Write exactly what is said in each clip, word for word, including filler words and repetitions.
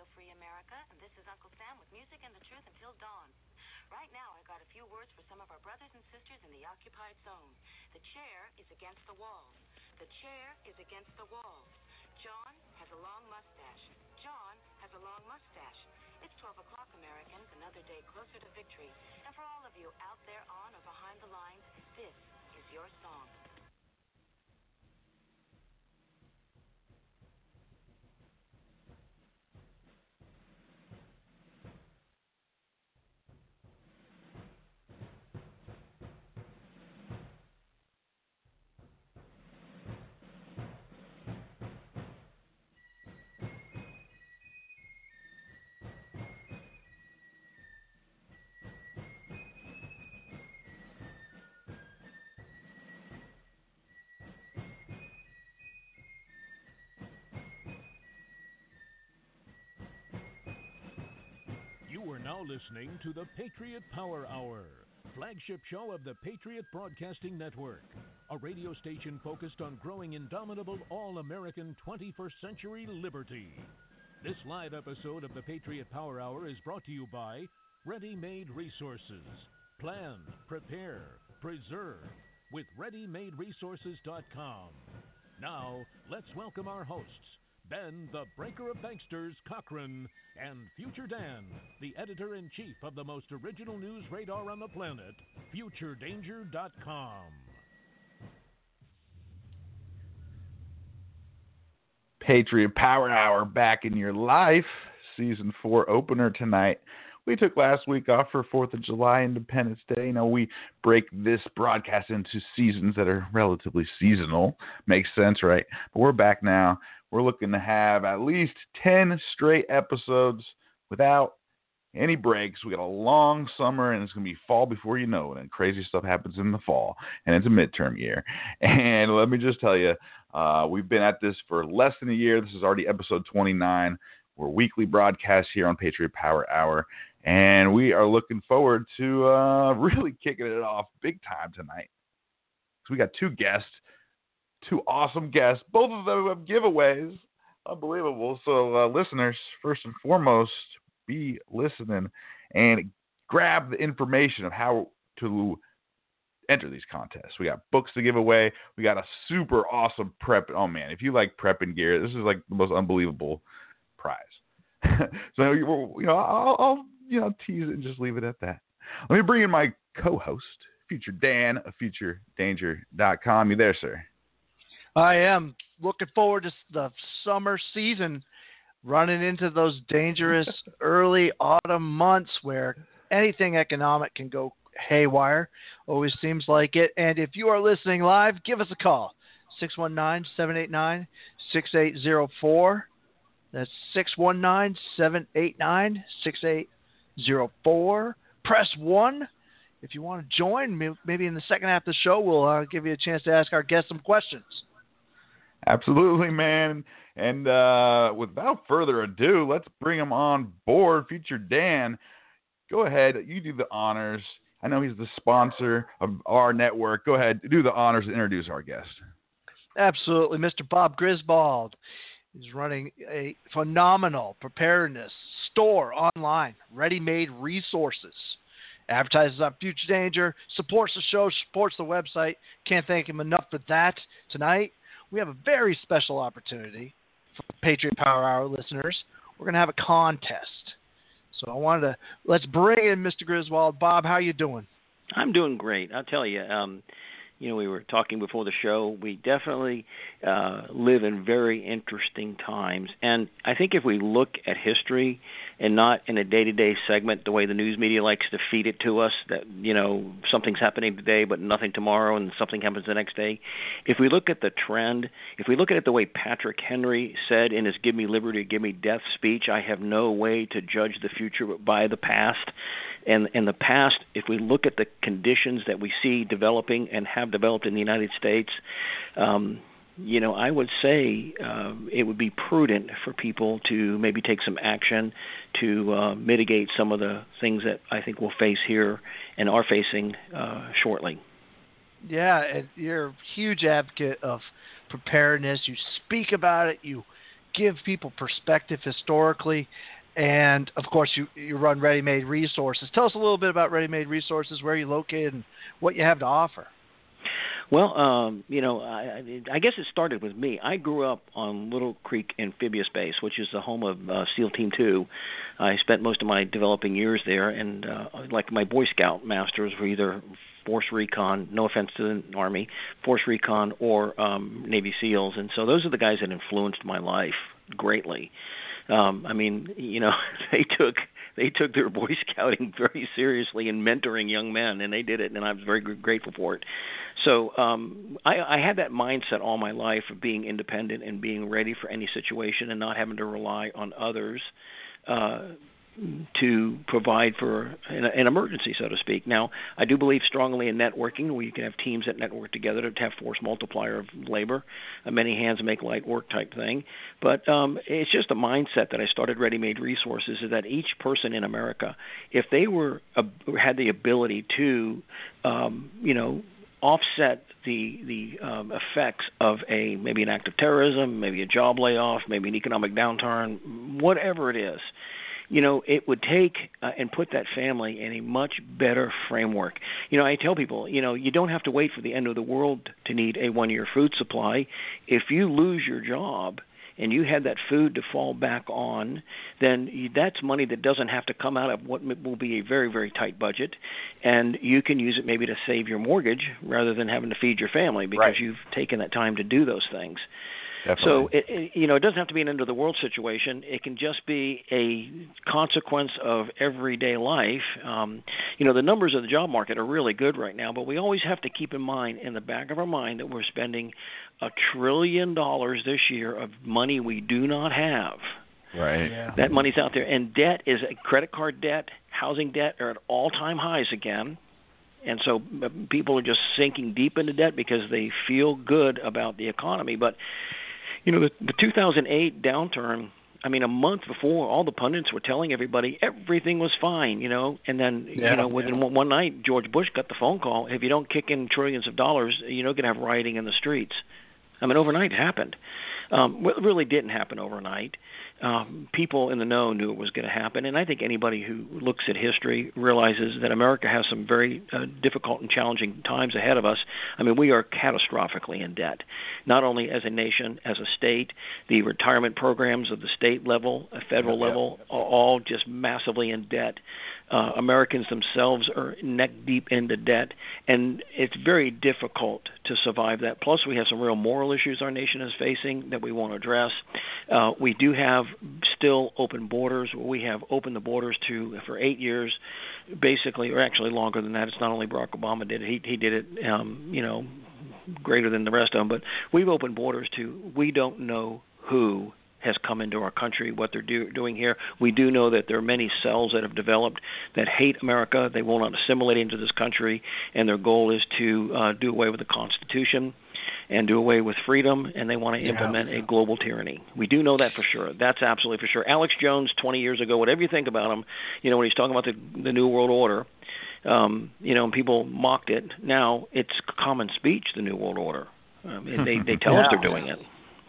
Radio Free America, and this is Uncle Sam with music and the truth until dawn. Right now, I've got a few words for some of our brothers and sisters in the occupied zone. The chair is against the wall. The chair is against the wall. John has a long mustache. John has a long mustache. It's twelve o'clock, Americans, another day closer to victory. And for all of you out there on or behind the lines, this is your song. You are now listening to the Patriot Power Hour, flagship show of the Patriot Broadcasting Network, a radio station focused on growing indomitable all-American twenty-first century liberty. This live episode of the Patriot Power Hour is brought to you by Ready Made Resources. Plan, prepare, preserve with ready made resources dot com. Now, let's welcome our hosts, Ben, the Breaker of Banksters, Cochran, and Future Dan, the editor-in-chief of the most original news radar on the planet, future danger dot com. Patriot Power Hour back in your life, season four opener tonight. We took last week off for fourth of July, Independence Day. You know, we break this broadcast into seasons that are relatively seasonal. Makes sense, right? But we're back now. We're looking to have at least ten straight episodes without any breaks. We got a long summer, and it's going to be fall before you know it, and crazy stuff happens in the fall, and it's a midterm year. And let me just tell you, uh, we've been at this for less than a year. This is already episode twenty-nine. We're weekly broadcasts here on Patriot Power Hour, and we are looking forward to uh, really kicking it off big time tonight. So we got two guests. Two awesome guests. Both of them have giveaways. Unbelievable. So, uh, listeners, first and foremost, be listening and grab the information of how to enter these contests. We got books to give away. We got a super awesome prep. Oh, man, if you like prepping gear, this is like the most unbelievable prize. So, you know, I'll, I'll you know tease it and just leave it at that. Let me bring in my co-host, Future Dan of future danger dot com. You there, sir? I am looking forward to the summer season, running into those dangerous early autumn months where anything economic can go haywire. Always seems like it. And if you are listening live, give us a call. six one nine, seven eight nine, six eight zero four. That's six one nine, seven eight nine, six eight zero four. Press one. If you want to join, maybe in the second half of the show, we'll uh, give you a chance to ask our guests some questions. Absolutely, man. And uh, without further ado, let's bring him on board. Future Dan, go ahead. You do the honors. I know he's the sponsor of our network. Go ahead. Do the honors and introduce our guest. Absolutely. Mister Bob Griswold is running a phenomenal preparedness store online, ready-made resources. Advertises on Future Danger, supports the show, supports the website. Can't thank him enough for that. Tonight, we have a very special opportunity for Patriot Power Hour listeners. We're going to have a contest. So I wanted to, let's bring in Mister Griswold. Bob, how you doing? I'm doing great. I'll tell you, um, you know, we were talking before the show. We definitely uh, live in very interesting times. And I think if we look at history and not in a day-to-day segment, the way the news media likes to feed it to us, that, you know, something's happening today but nothing tomorrow and something happens the next day. If we look at the trend, if we look at it the way Patrick Henry said in his Give Me Liberty, Give Me Death speech, I have no way to judge the future but by the past. And in the past, if we look at the conditions that we see developing and have developed in the United States, um, you know, I would say uh, it would be prudent for people to maybe take some action to uh, mitigate some of the things that I think we'll face here and are facing uh, shortly. Yeah, and you're a huge advocate of preparedness. You speak about it. You give people perspective historically. And, of course, you, you run Ready Made Resources. Tell us a little bit about Ready Made Resources, where you're located, and what you have to offer. Well, um, you know, I, I guess it started with me. I grew up on Little Creek Amphibious Base, which is the home of uh, SEAL Team two. I spent most of my developing years there, and uh, like my Boy Scout masters were either Force Recon, no offense to the Army, Force Recon, or um, Navy SEALs. And so those are the guys that influenced my life greatly. Um, I mean, you know, they took they took their Boy Scouting very seriously and mentoring young men, and they did it, and I was very grateful for it. So um, I, I had that mindset all my life of being independent and being ready for any situation and not having to rely on others uh, to provide for an, an emergency, so to speak. Now, I do believe strongly in networking, where you can have teams that network together to have force multiplier of labor, uh, many hands make light work type thing. But um, it's just a mindset that I started Ready Made Resources, is that each person in America, if they were uh, had the ability to, um, you know, offset the the um, effects of a maybe an act of terrorism, maybe a job layoff, maybe an economic downturn, whatever it is, you know, it would take uh, and put that family in a much better framework. You know, I tell people, you know, you don't have to wait for the end of the world to need a one-year food supply. If you lose your job and you had that food to fall back on, then you, that's money that doesn't have to come out of what will be a very, very tight budget, and you can use it maybe to save your mortgage rather than having to feed your family because right. you've taken that time to do those things. Definitely. So, it, it, you know, it doesn't have to be an end-of-the-world situation. It can just be a consequence of everyday life. Um, you know, the numbers of the job market are really good right now, but we always have to keep in mind, in the back of our mind, that we're spending a trillion dollars this year of money we do not have. Right. Yeah. That money's out there. And debt is – credit card debt, housing debt are at all-time highs again. And so people are just sinking deep into debt because they feel good about the economy. But – you know, the, the two thousand eight downturn, I mean, a month before, all the pundits were telling everybody everything was fine, you know, and then, yeah, you know, within yeah. one, one night, George Bush got the phone call, if you don't kick in trillions of dollars, you're not going to have rioting in the streets. I mean, overnight it happened. Um, it really didn't happen overnight. Um, people in the know knew it was going to happen, and I think anybody who looks at history realizes that America has some very uh, difficult and challenging times ahead of us. I mean, we are catastrophically in debt, not only as a nation, as a state. The retirement programs of the state level, uh, federal yeah, level, yeah. are all just massively in debt. Uh, Americans themselves are neck deep into debt, and it's very difficult to survive that. Plus, we have some real moral issues our nation is facing that we want to address. Uh, we do have still open borders. We have opened the borders to for eight years, basically, or actually longer than that. It's not only Barack Obama did it; he he did it, um, you know, greater than the rest of them. But we've opened borders to we don't know who has come into our country, what they're do, doing here. We do know that there are many cells that have developed that hate America. They will not assimilate into this country, and their goal is to uh, do away with the Constitution and do away with freedom, and they want to yeah, implement yeah. a global tyranny. We do know that for sure. That's absolutely for sure. Alex Jones, twenty years ago, whatever you think about him, you know, when he's talking about the, the New World Order, um, you know, and people mocked it. Now it's common speech, the New World Order. Um, they, they tell yeah. us they're doing it.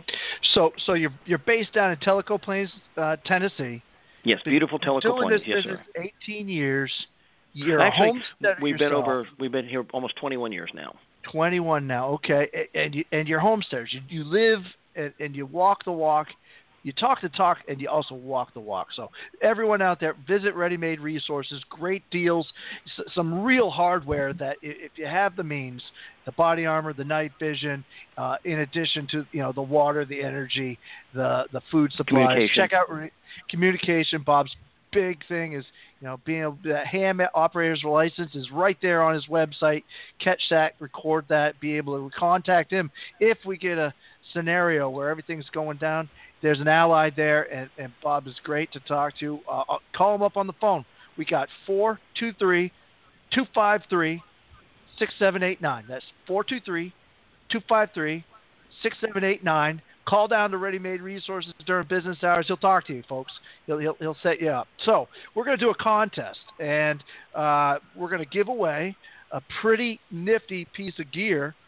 So, so you're you're based down in Tellico Plains, uh, Tennessee. Yes, beautiful Tellico Doing Plains. this Yes, business sir. eighteen years. You're Actually, a homesteader we've been yourself. over. We've been here almost twenty-one years now. twenty-one now. Okay, and you and you're homesteaders. You you live and, and you walk the walk. You talk the talk, and you also walk the walk. So everyone out there, visit Ready Made Resources. Great deals, S- some real hardware that if you have the means, the body armor, the night vision, uh, in addition to you know the water, the energy, the the food supplies. Communication. Check out re- communication. Bob's big thing is you know being able that ham operator's license is right there on his website. Catch that, record that, be able to contact him if we get a scenario where everything's going down. There's an ally there, and, and Bob is great to talk to. Uh, I'll call him up on the phone. We got four two three, two five three, six seven eight nine. That's four two three, two five three, six seven eight nine. Call down to Ready Made Resources during business hours. He'll talk to you, folks. He'll he'll, he'll set you up. So we're going to do a contest, and uh, we're going to give away a pretty nifty piece of gear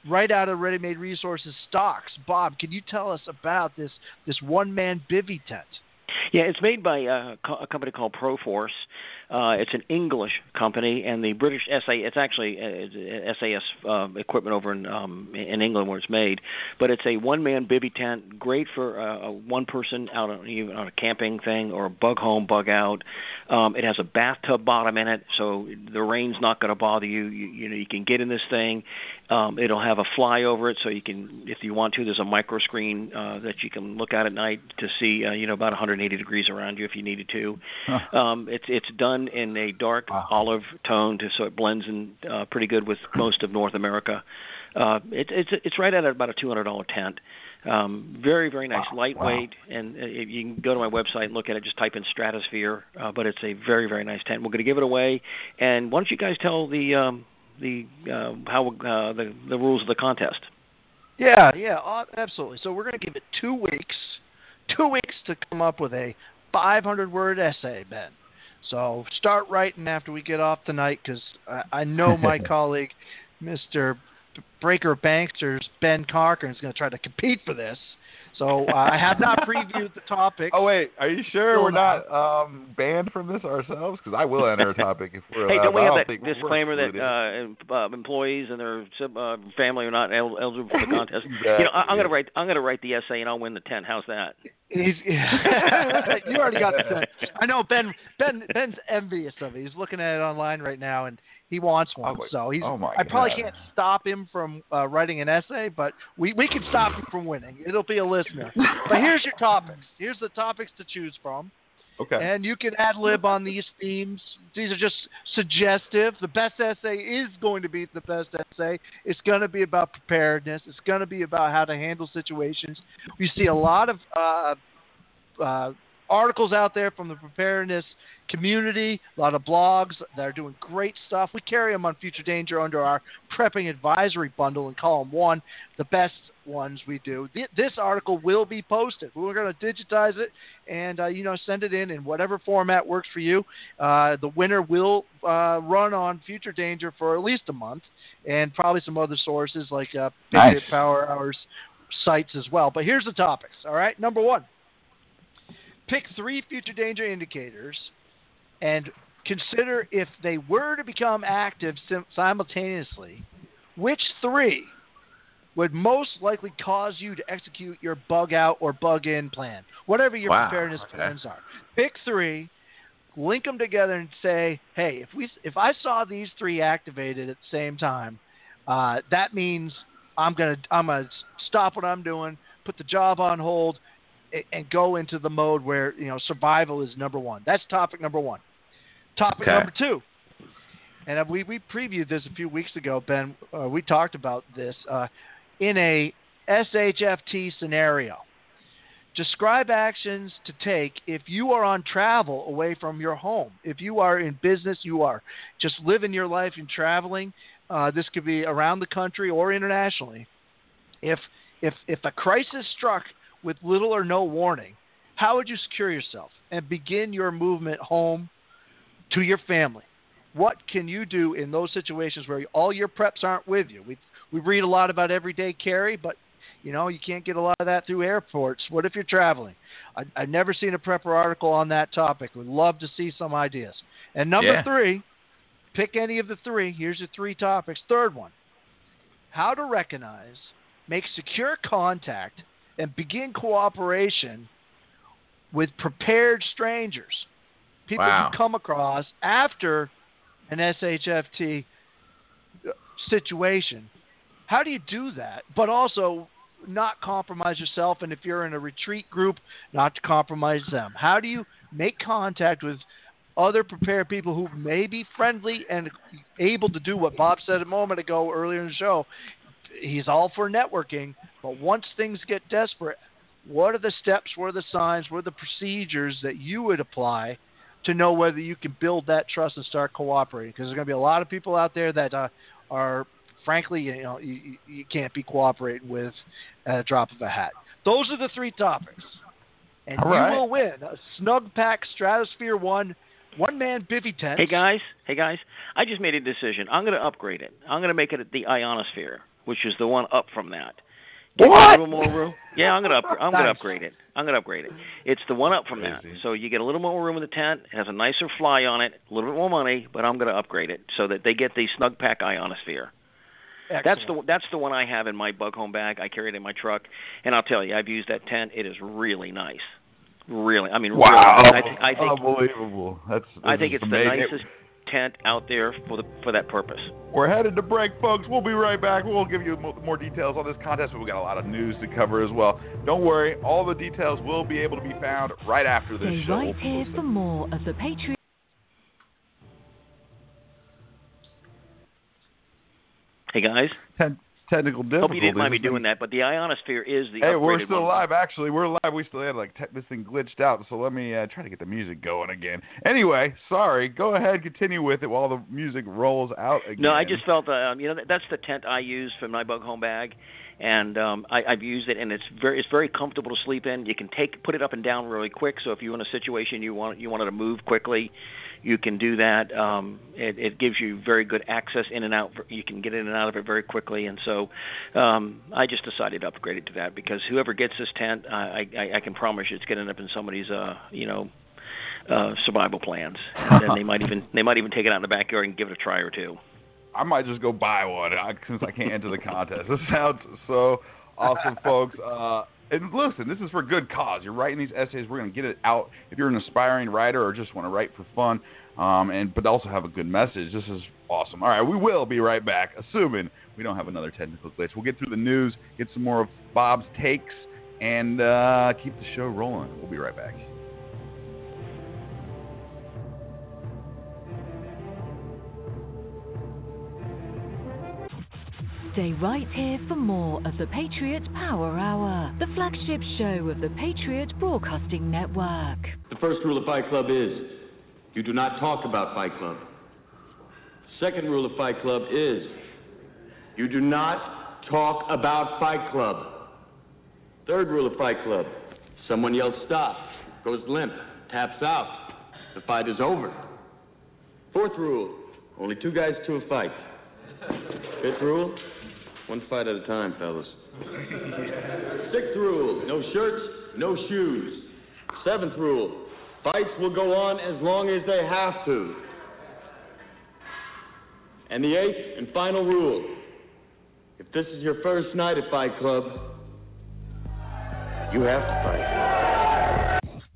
right out of Ready Made Resources stocks. Bob, can you tell us about this this one-man bivy tent? Yeah, it's made by a, a company called Proforce. Uh, it's an English company, and the British S A it's actually uh, S A S uh, equipment over in um, in England where it's made. But it's a one-man bivy tent, great for uh, a one person out on even on a camping thing or a bug home, bug out. Um, it has a bathtub bottom in it, so the rain's not going to bother you. You, you know, you can get in this thing. Um, it'll have a fly over it, so you can, if you want to, there's a micro screen uh, that you can look at at night to see, uh, you know, about one hundred eighty degrees around you if you needed to. Huh. Um, it's it's done in a dark wow. olive tone, to, so it blends in uh, pretty good with most of North America. Uh, it, it's it's right at about a two hundred dollars tent. Um, very, very nice, wow. lightweight, wow. and uh, you can go to my website and look at it. Just type in Stratosphere, uh, but it's a very, very nice tent. We're going to give it away, and why don't you guys tell the um, the uh, how uh, the the rules of the contest? Yeah, yeah, absolutely. So we're going to give it two weeks, two weeks to come up with a five hundred word essay, Ben. So start writing after we get off tonight, because I, I know my colleague, Mister Breaker Banksters, Ben Cochran, is going to try to compete for this. So uh, I have not previewed the topic. Oh, wait. Are you sure Still we're not um, banned from this ourselves? Because I will enter a topic if we're Hey, allowed. don't we have don't that disclaimer that uh, uh, employees and their uh, family are not el- eligible for the contest? Exactly. You know, I, I'm going to write. I'm going to write the essay, and I'll win the tent. How's that? He's, you already got the tent. I know Ben. Ben. Ben's envious of it. He's looking at it online right now, and he wants one. Oh, so he's. Oh my I probably God. can't stop him from uh, writing an essay, but we we can stop him from winning. It'll be a listener. But here's your topics. Here's the topics to choose from. Okay. And you can ad lib on these themes. These are just suggestive. The best essay is going to be the best essay. It's going to be about preparedness. It's going to be about how to handle situations. We see a lot of uh, uh, articles out there from the preparedness community, a lot of blogs that are doing great stuff. We carry them on Future Danger under our Prepping Advisory Bundle in column one, the best ones we do. This article will be posted. We're going to digitize it and, uh, you know, send it in in whatever format works for you. Uh, the winner will uh, run on Future Danger for at least a month, and probably some other sources like uh, nice. Power Hours sites as well. But here's the topics, all right? Number one, pick three Future Danger indicators and consider if they were to become active sim- simultaneously, which three would most likely cause you to execute your bug out or bug in plan, whatever your wow, preparedness okay. plans are. Pick three, link them together, and say, hey, if we if I saw these three activated at the same time, uh, that means I'm gonna I'm gonna stop what I'm doing, put the job on hold, and, and go into the mode where you know survival is number one. That's topic number one. Topic okay. number two. And we, we previewed this a few weeks ago, Ben. Uh, we talked about this. Uh, in a S H F T scenario, describe actions to take if you are on travel away from your home. If you are in business, you are just living your life and traveling. Uh, this could be around the country or internationally. If, if, if a crisis struck with little or no warning, how would you secure yourself and begin your movement home to your family? What can you do in those situations where all your preps aren't with you? We we read a lot about everyday carry, but you know you can't get a lot of that through airports. What if you're traveling? I, I've never seen a prepper article on that topic. Would love to see some ideas. And number yeah. three, pick any of the three. Here's your three topics. Third one, how to recognize, make secure contact, and begin cooperation with prepared strangers. People wow. you come across after an S H F T situation. How do you do that, but also not compromise yourself, and if you're in a retreat group, not to compromise them? How do you make contact with other prepared people who may be friendly and able to do what Bob said a moment ago earlier in the show? He's all for networking, but once things get desperate, what are the steps, what are the signs, what are the procedures that you would apply to know whether you can build that trust and start cooperating? Because there's going to be a lot of people out there that uh, are, frankly, you know, you, you can't be cooperating with at a drop of a hat. Those are the three topics. And All you right. will win a Snug Pack Stratosphere one one-man bivy tent. Hey, guys. Hey, guys. I just made a decision. I'm going to upgrade it. I'm going to make it the Ionosphere. which is the one up from that. What? A little more room. Yeah, I'm gonna up, I'm Nice. gonna upgrade it. I'm gonna upgrade it. It's the one up from that. Crazy. So you get a little more room in the tent. It has a nicer fly on it. A little bit more money, but I'm gonna upgrade it so that they get the Snug Pack Ionosphere. Excellent. That's the that's the one I have in my bug home bag. I carry it in my truck, and I'll tell you, I've used that tent. It is really nice. Really, I mean, Wow, really, I, th- I think unbelievable. That's, I think it's amazing. the nicest tent out there for the for that purpose. We're headed to break, folks. We'll be right back. We'll give you mo- more details on this contest, but we got a lot of news to cover as well. Don't worry, all the details will be able to be found right after this Stay show. right here for more of the Patriot. Hey guys, Ten- technical difficulties. hope you didn't mind me doing that, but the Ionosphere is the Hey, upgraded we're still one. live. Actually, we're live. We still had like te- this thing glitched out, so let me uh, try to get the music going again. Anyway, sorry. Go ahead, continue with it while the music rolls out again. No, I just felt uh, um, you know that, that's the tent I use for my bug home bag, and um, I, I've used it, and it's very it's very comfortable to sleep in. You can take put it up and down really quick. So if you're in a situation you want you wanted to move quickly, you can do that. Um, it, it gives you very good access in and out. You can get in and out of it very quickly, and so um, I just decided to upgrade it to that because whoever gets this tent, I, I, I can promise you, it's going to end up in somebody's uh, you know uh, survival plans. And then they might even they might even take it out in the backyard and give it a try or two. I might just go buy one I, since I can't enter the contest. This sounds so awesome, folks. Uh, and listen, this is for good cause. You're writing these essays. We're going to get it out. If you're an aspiring writer or just want to write for fun, um, and but also have a good message, this is awesome. All right, we will be right back, assuming we don't have another technical glitch. We'll get through the news, get some more of Bob's takes, and uh, keep the show rolling. We'll be right back. Stay right here for more of the Patriot Power Hour, the flagship show of the Patriot Broadcasting Network. The first rule of Fight Club is you do not talk about Fight Club. Second rule of Fight Club is you do not talk about Fight Club. Third rule of Fight Club, someone yells stop, goes limp, taps out. The fight is over. Fourth rule, only two guys to a fight. Fifth rule, one fight at a time, fellas. Sixth rule, no shirts, no shoes. Seventh rule, fights will go on as long as they have to. And the eighth and final rule, if this is your first night at Fight Club, you have to fight.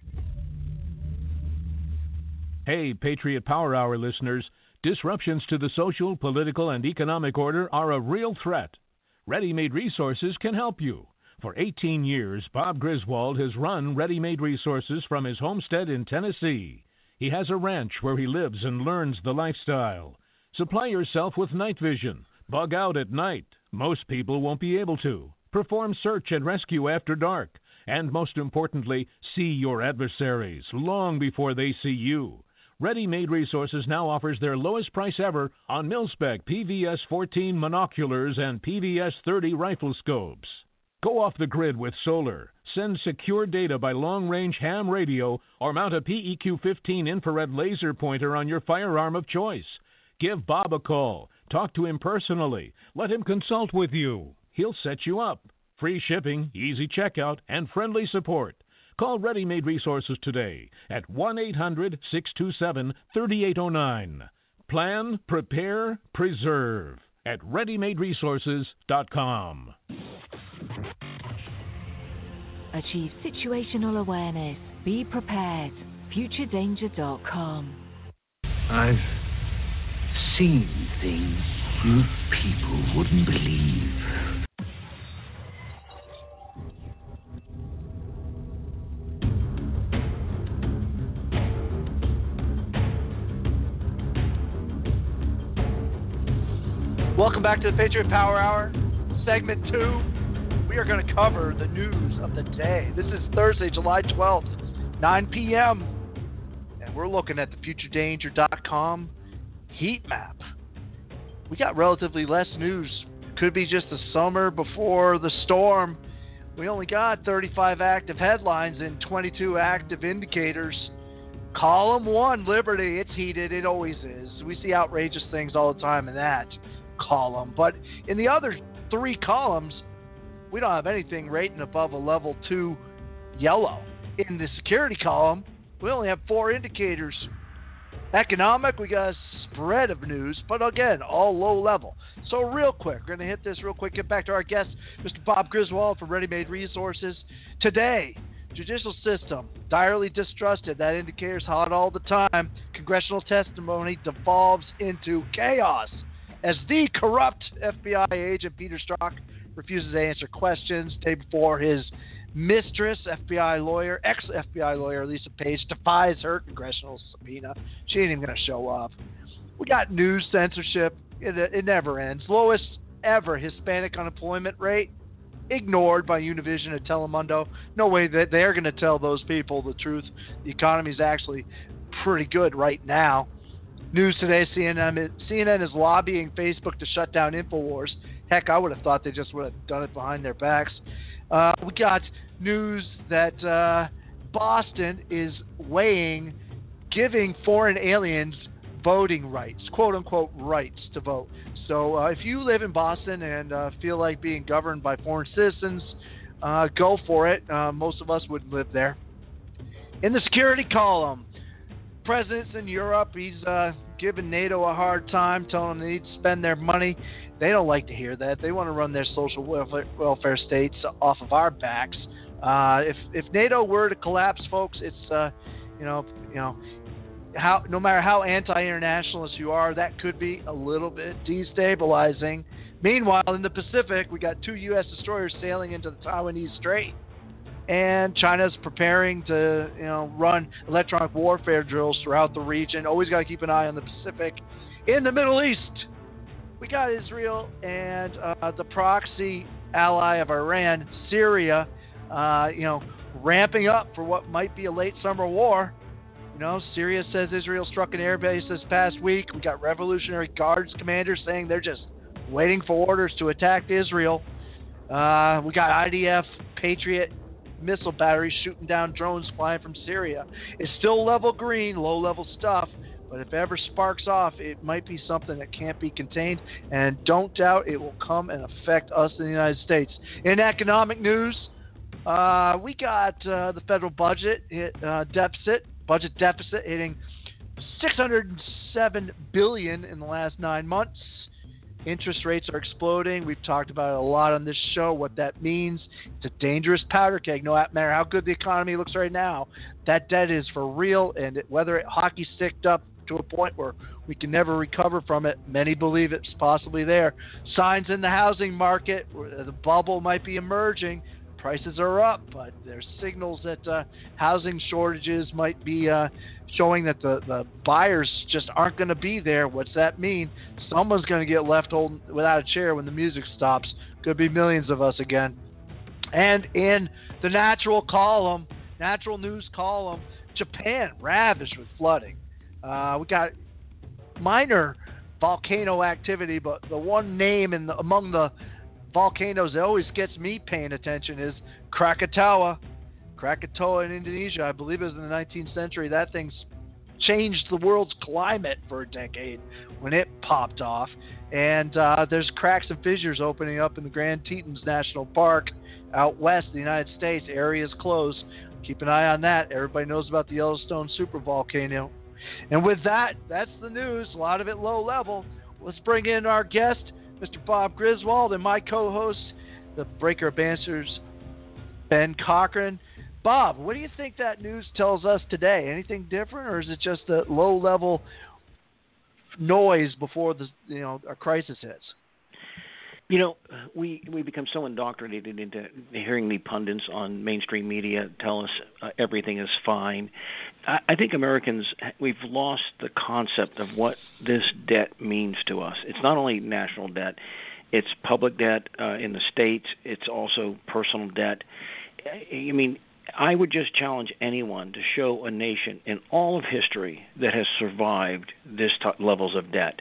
Hey, Patriot Power Hour listeners. Disruptions to the social, political, and economic order are a real threat. Ready-Made Resources can help you. For eighteen years, Bob Griswold has run Ready-Made Resources from his homestead in Tennessee. He has a ranch where he lives and learns the lifestyle. Supply yourself with night vision. Bug out at night. Most people won't be able to. Perform search and rescue after dark. And most importantly, see your adversaries long before they see you. Ready-Made Resources now offers their lowest price ever on mil-spec P V S fourteen monoculars and P V S thirty rifle scopes. Go off the grid with solar, send secure data by long-range ham radio, or mount a P E Q fifteen infrared laser pointer on your firearm of choice. Give Bob a call. Talk to him personally. Let him consult with you. He'll set you up. Free shipping, easy checkout, and friendly support. Call Ready-Made Resources today at one eight hundred six two seven three eight zero nine. Plan, prepare, preserve at ready made resources dot com. Achieve situational awareness. Be prepared. future danger dot com. I've seen things you people wouldn't believe. Welcome back to the Patriot Power Hour, segment two. We are going to cover the news of the day. This is Thursday, July twelfth, nine p.m., and we're looking at the future danger dot com heat map. We got relatively less news. Could be just the summer before the storm. We only got thirty-five active headlines and twenty-two active indicators. Column one, Liberty, it's heated. It always is. We see outrageous things all the time in that column. But in the other three columns, we don't have anything rating above a level two yellow. In the security column, we only have four indicators. Economic, we got a spread of news, but again, all low level. So real quick, we're going to hit this real quick, get back to our guest, Mister Bob Griswold from Ready Made Resources. Today, judicial system, direly distrusted. That indicator's hot all the time. Congressional testimony devolves into chaos as the corrupt F B I agent Peter Strzok refuses to answer questions. Day before, his mistress, F B I lawyer, ex-F B I lawyer Lisa Page, defies her congressional subpoena. She ain't even going to show up. We got news censorship. It, it never ends. Lowest ever Hispanic unemployment rate, ignored by Univision and Telemundo. No way that they're going to tell those people the truth. The economy is actually pretty good right now. News today, C N N, C N N is lobbying Facebook to shut down InfoWars. Heck, I would have thought they just would have done it behind their backs. Uh, we got news that uh, Boston is weighing giving foreign aliens voting rights, quote-unquote rights to vote. So uh, if you live in Boston and uh, feel like being governed by foreign citizens, uh, go for it. Uh, most of us wouldn't live there. In the security column, presidents in Europe, he's uh, giving NATO a hard time, telling them they need to spend their money. They don't like to hear that. They want to run their social welfare, welfare states off of our backs. Uh, if if NATO were to collapse, folks, it's uh, you know you know how no matter how anti-internationalist you are, that could be a little bit destabilizing. Meanwhile, in the Pacific, we got two U S destroyers sailing into the Taiwanese Strait, and China's preparing to you know run electronic warfare drills throughout the region. Always got to keep an eye on the Pacific. In the Middle East, we got Israel and uh, the proxy ally of Iran, Syria, uh, you know, ramping up for what might be a late summer war. You know, Syria says Israel struck an airbase this past week. We got Revolutionary Guards commanders saying they're just waiting for orders to attack Israel. Uh, we got I D F Patriot missile batteries shooting down drones flying from Syria. It's still level green, low-level stuff. But if it ever sparks off, it might be something that can't be contained. And don't doubt it will come and affect us in the United States. In economic news, uh, we got uh, the federal budget hit, uh, deficit, budget deficit hitting six hundred seven billion dollars in the last nine months. Interest rates are exploding. We've talked about it a lot on this show, what that means. It's a dangerous powder keg. No matter how good the economy looks right now, that debt is for real, and it, whether it hockey sticked up to a point where we can never recover from it, many believe it's possibly there. Signs in the housing market, where the bubble might be emerging. Prices are up, but there's signals that uh, housing shortages might be uh, showing that the, the buyers just aren't going to be there. What's that mean? Someone's going to get left holding without a chair when the music stops. Could be millions of us again. And in the natural column, natural news column, Japan ravaged with flooding. Uh, we got minor volcano activity, but the one name in the, among the volcanoes that always gets me paying attention is Krakatoa. Krakatoa in Indonesia, I believe it was in the nineteenth century. That thing's changed the world's climate for a decade when it popped off. And uh, there's cracks and fissures opening up in the Grand Tetons National Park out west of the United States. Areas closed. Keep an eye on that. Everybody knows about the Yellowstone supervolcano. And with that, that's the news. A lot of it low level. Let's bring in our guest, Mister Bob Griswold, and my co-host, the Breaker of Bannisters, Ben Cochran. Bob, what do you think that news tells us today? Anything different, or is it just a low-level noise before the you know a crisis hits? You know, we we become so indoctrinated into hearing the pundits on mainstream media tell us uh, everything is fine. I, I think Americans, we've lost the concept of what this debt means to us. It's not only national debt, it's public debt uh, in the states. It's also personal debt. I mean, I would just challenge anyone to show a nation in all of history that has survived this t- levels of debt.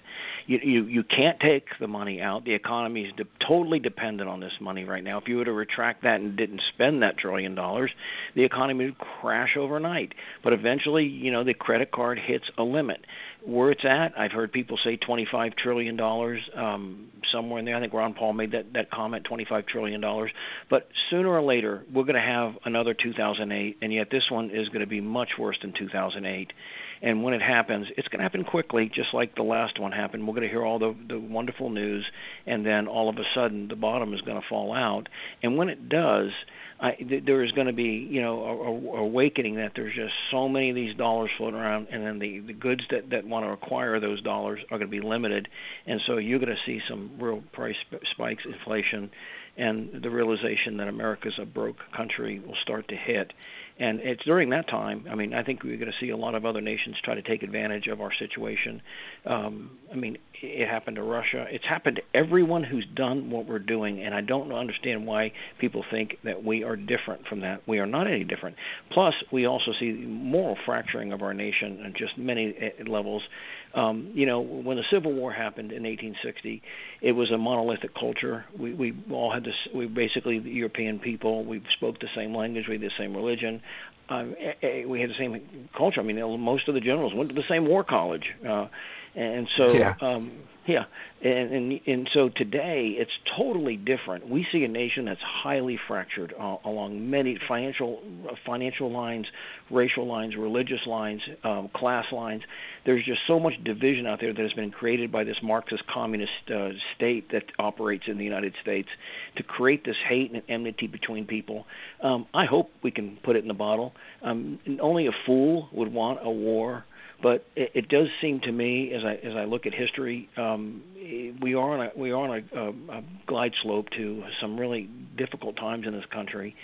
you you, you can't take the money out. The economy is de- totally dependent on this money right now. If you were to retract that and didn't spend that trillion dollars, the economy would crash overnight. But eventually, you know, the credit card hits a limit. Where it's at, I've heard people say twenty-five trillion dollars, um, somewhere in there. I think Ron Paul made that, that comment, twenty-five trillion dollars. But sooner or later, we're going to have another two thousand eight, and yet this one is going to be much worse than two thousand eight. And when it happens, it's going to happen quickly, just like the last one happened. We're going to hear all the, the wonderful news, and then all of a sudden the bottom is going to fall out. And when it does, I, th- there is going to be, you know, a, a awakening that there's just so many of these dollars floating around, and then the, the goods that, that want to acquire those dollars are going to be limited. And so you're going to see some real price spikes, inflation, and the realization that America's a broke country will start to hit. And it's during that time, I mean, I think we're going to see a lot of other nations try to take advantage of our situation. Um, I mean, it happened to Russia. It's happened to everyone who's done what we're doing, and I don't understand why people think that we are different from that. We are not any different. Plus, we also see moral fracturing of our nation on just many levels. Um, you know, when the Civil War happened in eighteen sixty, it was a monolithic culture. We we all had this. We basically the European people. We spoke the same language. We had the same religion. Um, we had the same culture. I mean, most of the generals went to the same war college, uh, and so yeah. Um, yeah, and, and and so today it's totally different. We see a nation that's highly fractured uh, along many financial uh, financial lines, racial lines, religious lines, um, class lines. There's just so much division out there that has been created by this Marxist communist uh, state that operates in the United States to create this hate and enmity between people. Um, I hope we can put it in the bottle. Um, only a fool would want a war. But it, it does seem to me, as I as I look at history, um, we are on a we are on a, a, a glide slope to some really difficult times in this country.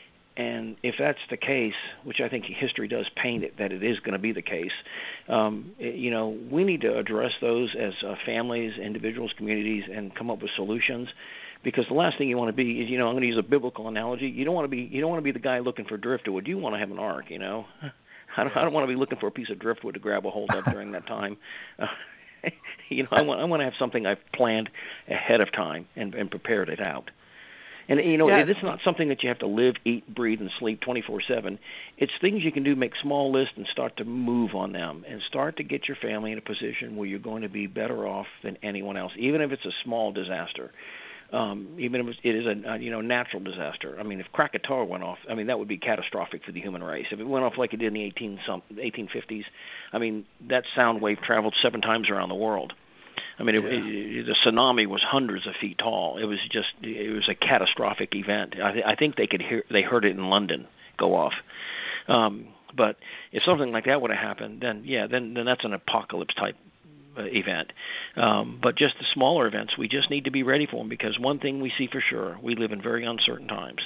And if that's the case, which I think history does paint it that it is going to be the case, um, it, you know, we need to address those as uh, families, individuals, communities, and come up with solutions. Because the last thing you want to be is, you know, I'm going to use a biblical analogy. You don't want to be you don't want to be the guy looking for driftwood. You want to have an ark, you know. I don't, I don't want to be looking for a piece of driftwood to grab a hold of during that time. Uh, you know, I want I want to have something I've planned ahead of time and, and prepared it out. And, you know, yeah. It's not something that you have to live, eat, breathe, and sleep twenty-four seven. It's things you can do, make small lists and start to move on them and start to get your family in a position where you're going to be better off than anyone else, even if it's a small disaster. Um, even if it is a, a you know natural disaster. I mean, if Krakatoa went off, I mean that would be catastrophic for the human race. If it went off like it did in the eighteen some eighteen fifties, I mean that sound wave traveled seven times around the world. I mean, it, yeah. it, the tsunami was hundreds of feet tall. It was just it was a catastrophic event. I, th- I think they could hear they heard it in London go off. Um, but if something like that would have happened, then yeah, then then that's an apocalypse type event. Um, but just the smaller events, we just need to be ready for them because one thing we see for sure, we live in very uncertain times.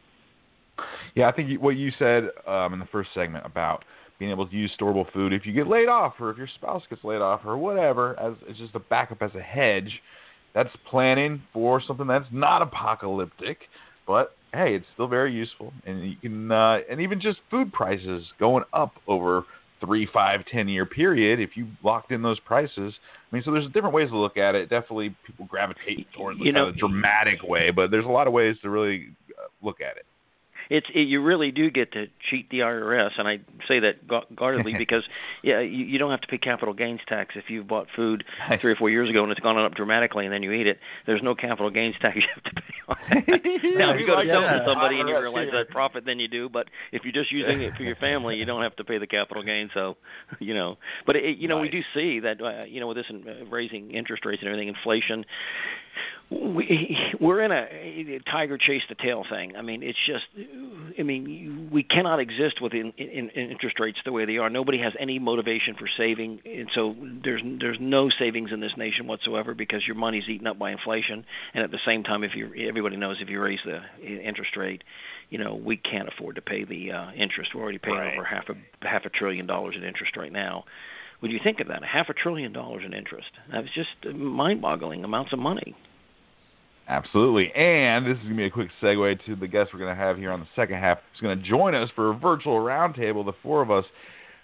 Yeah, I think what you said um, in the first segment about being able to use storable food if you get laid off or if your spouse gets laid off or whatever, as it's just a backup as a hedge, that's planning for something that's not apocalyptic, but hey, it's still very useful. And you can, uh, and even just food prices going up over three, five, ten year period, if you locked in those prices. I mean, so there's different ways to look at it. Definitely people gravitate towards the kind of dramatic way, but there's a lot of ways to really look at it. It's it, you really do get to cheat the I R S, and I say that guardedly because yeah, you, you don't have to pay capital gains tax if you've bought food three or four years ago and it's gone up dramatically, and then you eat it. There's no capital gains tax you have to pay on that. Now, if you go to sell to somebody and you realize that profit, then you do. But if you're just using it for your family, you don't have to pay the capital gain. So, you know, but it, you know, right. we do see that uh, you know with this uh, raising interest rates and everything, inflation. We, we're in a, a tiger chase the tail thing. I mean, it's just, I mean, we cannot exist with in, in, in interest rates the way they are. Nobody has any motivation for saving, and so there's there's no savings in this nation whatsoever because your money's eaten up by inflation. And at the same time, if you everybody knows if you raise the interest rate, you know, we can't afford to pay the uh, interest. We're already paying right. over half a half a trillion dollars in interest right now. When you think of that, a half a trillion dollars in interest, that's just mind-boggling amounts of money. Absolutely. And this is going to be a quick segue to the guest we're going to have here on the second half. He's going to join us for a virtual roundtable, the four of us.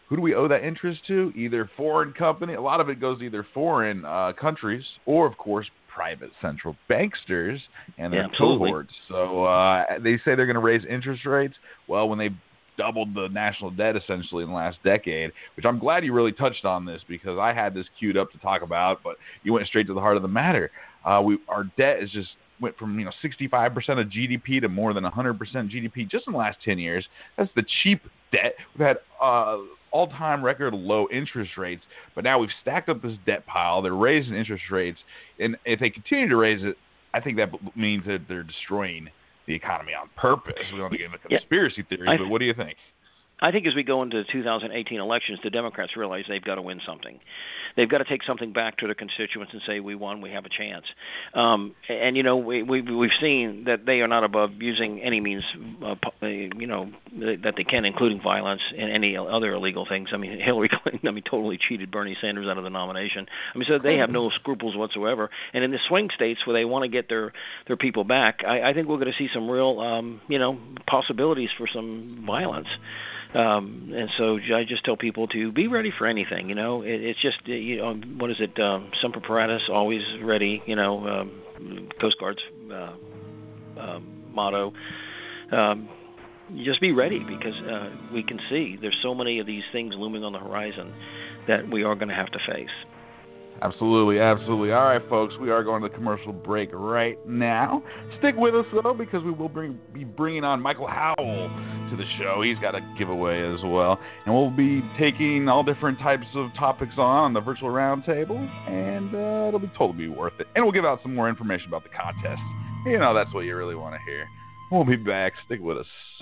who do we owe that interest to? Either foreign company, a lot of it goes to either foreign uh, countries or, of course, private central banksters and their yeah, cohorts. So uh, they say they're going to raise interest rates. Well, when they doubled the national debt essentially in the last decade, which I'm glad you really touched on this because I had this queued up to talk about, but you went straight to the heart of the matter. Uh, we our debt is just went from you know sixty-five percent of G D P to more than one hundred percent G D P just in the last ten years. That's the cheap debt. We've had uh, all-time record low interest rates, but now we've stacked up this debt pile. They're raising interest rates, and if they continue to raise it, I think that means that they're destroying the economy on purpose. We don't have to get into conspiracy yeah, theories, but what do you think? I think as we go into the two thousand eighteen elections, the Democrats realize they've got to win something. They've got to take something back to their constituents and say, we won, we have a chance. Um, and, you know, we, we, we've seen that they are not above using any means, uh, you know, that they can, including violence and any other illegal things. I mean, Hillary Clinton, I mean, totally cheated Bernie Sanders out of the nomination. I mean, so they have no scruples whatsoever. And in the swing states where they want to get their, their people back, I, I think we're going to see some real, um, you know, possibilities for some violence. Um, and so I just tell people to be ready for anything. You know, it, it's just you know what is it? Um, Semper Paratus, always ready. You know, um, Coast Guard's uh, uh, motto. Um, just be ready because uh, we can see there's so many of these things looming on the horizon that we are going to have to face. Absolutely, absolutely. All right, folks, we are going to the commercial break right now. Stick with us, though, because we will bring, be bringing on Michael Howell to the show. He's got a giveaway as well. And we'll be taking all different types of topics on, on the virtual roundtable, and uh, it'll be totally worth it. And we'll give out some more information about the contest. You know, that's what you really want to hear. We'll be back. Stick with us.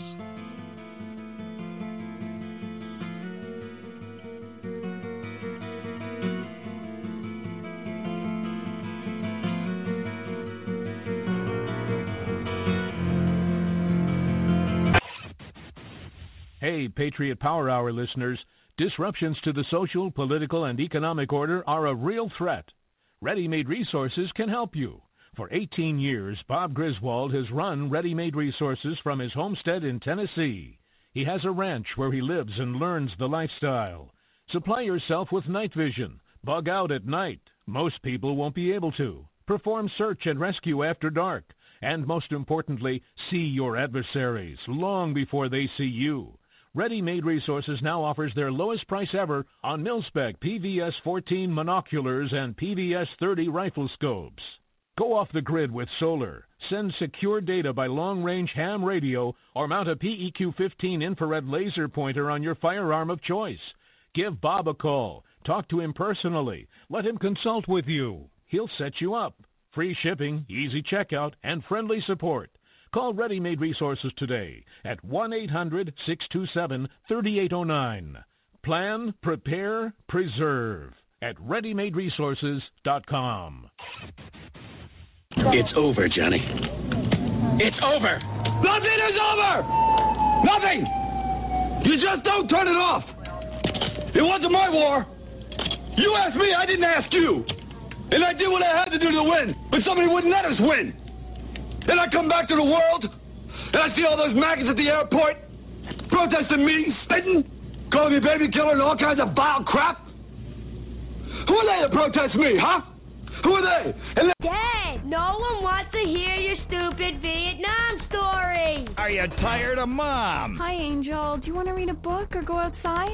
Hey, Patriot Power Hour listeners, disruptions to the social, political, and economic order are a real threat. Ready-Made Resources can help you. For eighteen years, Bob Griswold has run Ready-Made Resources from his homestead in Tennessee. He has a ranch where he lives and learns the lifestyle. Supply yourself with night vision. Bug out at night. Most people won't be able to. Perform search and rescue after dark. And most importantly, see your adversaries long before they see you. Ready-Made Resources now offers their lowest price ever on mil-spec P V S fourteen monoculars and P V S thirty rifle scopes. Go off the grid with solar, send secure data by long-range ham radio, or mount a P E Q fifteen infrared laser pointer on your firearm of choice. Give Bob a call. Talk to him personally. Let him consult with you. He'll set you up. Free shipping, easy checkout, and friendly support. Call Ready-Made Resources today at one eight hundred six two seven three eight zero nine. Plan, prepare, preserve at ready made resources dot com. It's over, Johnny. It's over. Nothing is over! Nothing! You just don't turn it off! It wasn't my war! You asked me, I didn't ask you! And I did what I had to do to win, but somebody wouldn't let us win! Then I come back to the world, and I see all those maggots at the airport protesting me, spitting, calling me baby killer and all kinds of vile crap. Who are they to protest me, huh? Who are they? And Dad, no one wants to hear your stupid Vietnam story. Are you tired of Mom? Hi, Angel. Do you want to read a book or go outside?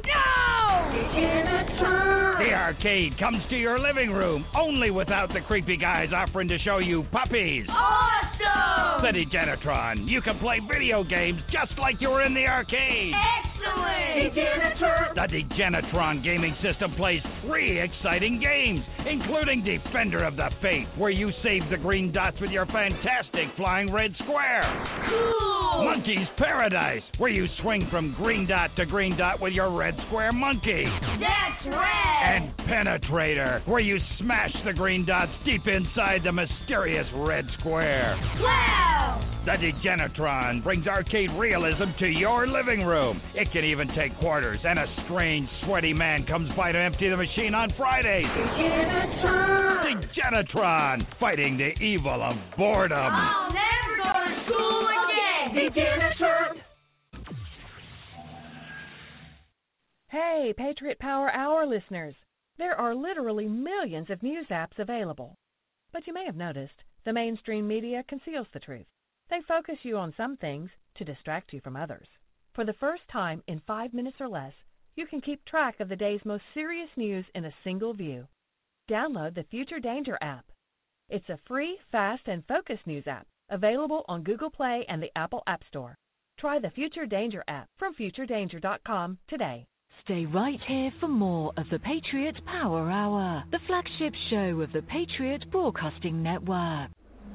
No! The arcade comes to your living room, only without the creepy guys offering to show you puppies. Awesome! The Degenitron. You can play video games just like you were in the arcade. Excellent! Degenitron! The Degenitron gaming system plays three exciting games, including Defender of the Faith, where you save the green dots with your fantastic flying red square. Cool! Monkey's Paradise, where you swing from green dot to green dot with your red square monkey. That's right! And Penetrator, where you smash the green dots deep inside the mysterious red square. Wow! The Degenitron brings arcade realism to your living room. It can even take quarters, and a strange, sweaty man comes by to empty the machine on Fridays. Degenitron! Degenitron, fighting the evil of boredom. I'll never go to school again! Degenitron! Hey, Patriot Power Hour listeners. There are literally millions of news apps available. But you may have noticed the mainstream media conceals the truth. They focus you on some things to distract you from others. For the first time in five minutes or less, you can keep track of the day's most serious news in a single view. Download the Future Danger app. It's a free, fast, and focused news app available on Google Play and the Apple App Store. Try the Future Danger app from future danger dot com today. Stay right here for more of the Patriot Power Hour, the flagship show of the Patriot Broadcasting Network.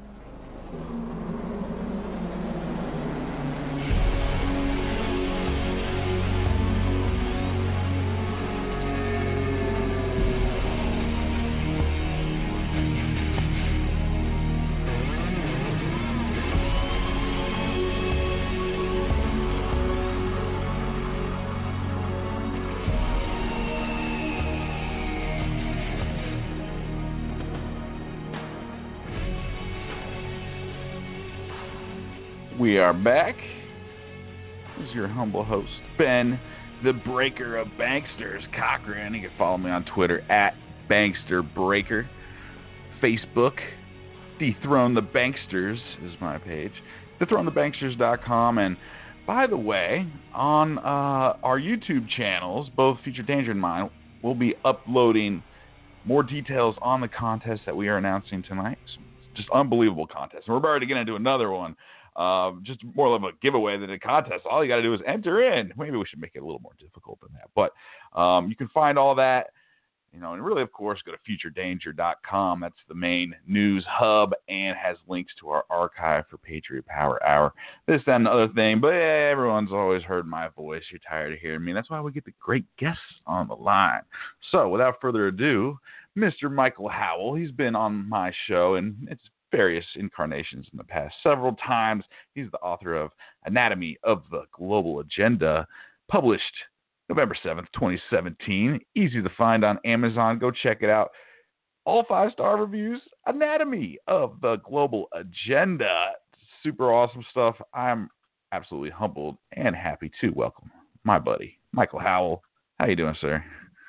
We are back. This is your humble host, Ben, the Breaker of Banksters, Cochran. You can follow me on Twitter at BanksterBreaker. Facebook, Dethrone the Banksters is my page. dethrone the banksters dot com. And by the way, on uh, our YouTube channels, both Future Danger and mine, we'll be uploading more details on the contest that we are announcing tonight. It's just unbelievable contest. And we're about to get into another one. Uh, just more of a giveaway than a contest. All you got to do is enter in. Maybe we should make it a little more difficult than that. But um, you can find all that, you know, and really, of course, go to future danger dot com. That's the main news hub and has links to our archive for Patriot Power Hour. This, that, and the other thing. But yeah, everyone's always heard my voice. You're tired of hearing me. That's why we get the great guests on the line. So without further ado, Mister Michael Howell. He's been on my show, and it's various incarnations in the past several times. He's the author of Anatomy of the Global Agenda, published November seventh, twenty seventeen. Easy to find on Amazon. Go check it out. All five-star reviews. Anatomy of the Global Agenda. Super awesome stuff. I'm absolutely humbled and happy to welcome my buddy, Michael Howell. How you doing, sir?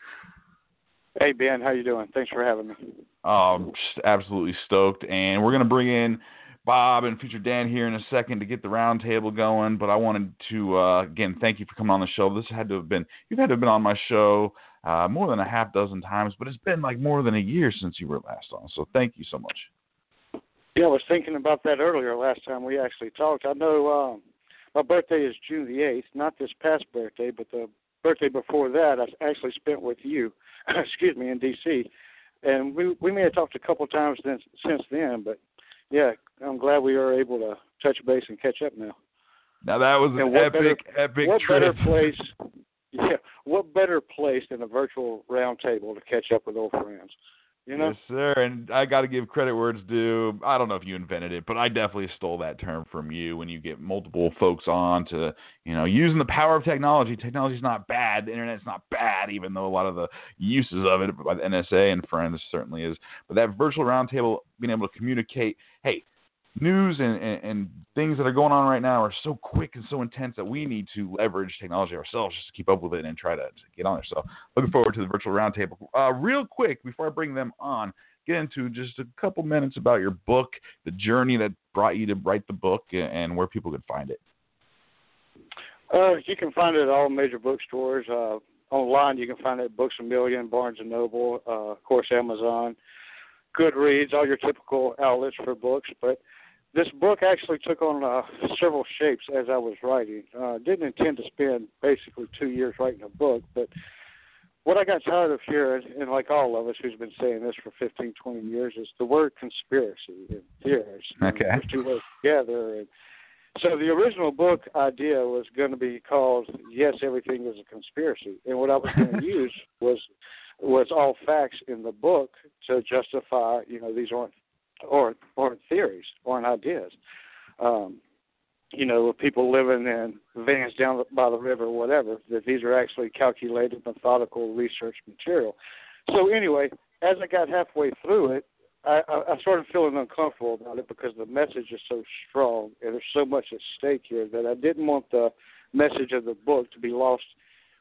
Hey, Ben. How you doing? Thanks for having me. Um, just absolutely stoked, and we're going to bring in Bob and Future Dan here in a second to get the roundtable going, but I wanted to, uh, again, thank you for coming on the show. This had to have been, you've had to have been on my show uh, more than a half dozen times, but it's been like more than a year since you were last on, so thank you so much. Yeah, I was thinking about that earlier last time we actually talked. I know um, my birthday is June the eighth, not this past birthday, but the birthday before that I actually spent with you, excuse me, in D C, and we we may have talked a couple times since, since then, but yeah, I'm glad we are able to touch base and catch up now. Now that was an epic, better, epic what trip. Better place, yeah, what better place than a virtual roundtable to catch up with old friends? You know? Yes, sir. And I got to give credit where it's due. I don't know if you invented it, but I definitely stole that term from you when you get multiple folks on to, you know, using the power of technology. Technology's not bad. The internet's not bad, even though a lot of the uses of it by the N S A and friends certainly is. But that virtual roundtable, being able to communicate, hey, news and, and, and things that are going on right now are so quick and so intense that we need to leverage technology ourselves just to keep up with it and try to, to get on there. So looking forward to the virtual roundtable. Uh, real quick, before I bring them on, get into just a couple minutes about your book, the journey that brought you to write the book, and where people could find it. Uh, you can find it at all major bookstores. Uh, online, you can find it at Books A Million, Barnes and Noble, uh, of course, Amazon, Goodreads, all your typical outlets for books. But this book actually took on uh, several shapes as I was writing. Uh, didn't intend to spend basically two years writing a book, but what I got tired of hearing, and like all of us who's been saying this for fifteen, twenty years, is the word conspiracy and theories. Okay. And those two words together. And so the original book idea was going to be called Yes, Everything is a Conspiracy. And what I was going to use was was all facts in the book to justify, you know, these aren't or or theories or ideas. Um, you know, people living in vans down by the river or whatever, that these are actually calculated, methodical research material. So anyway, as I got halfway through it, I, I, I started feeling uncomfortable about it because the message is so strong and there's so much at stake here that I didn't want the message of the book to be lost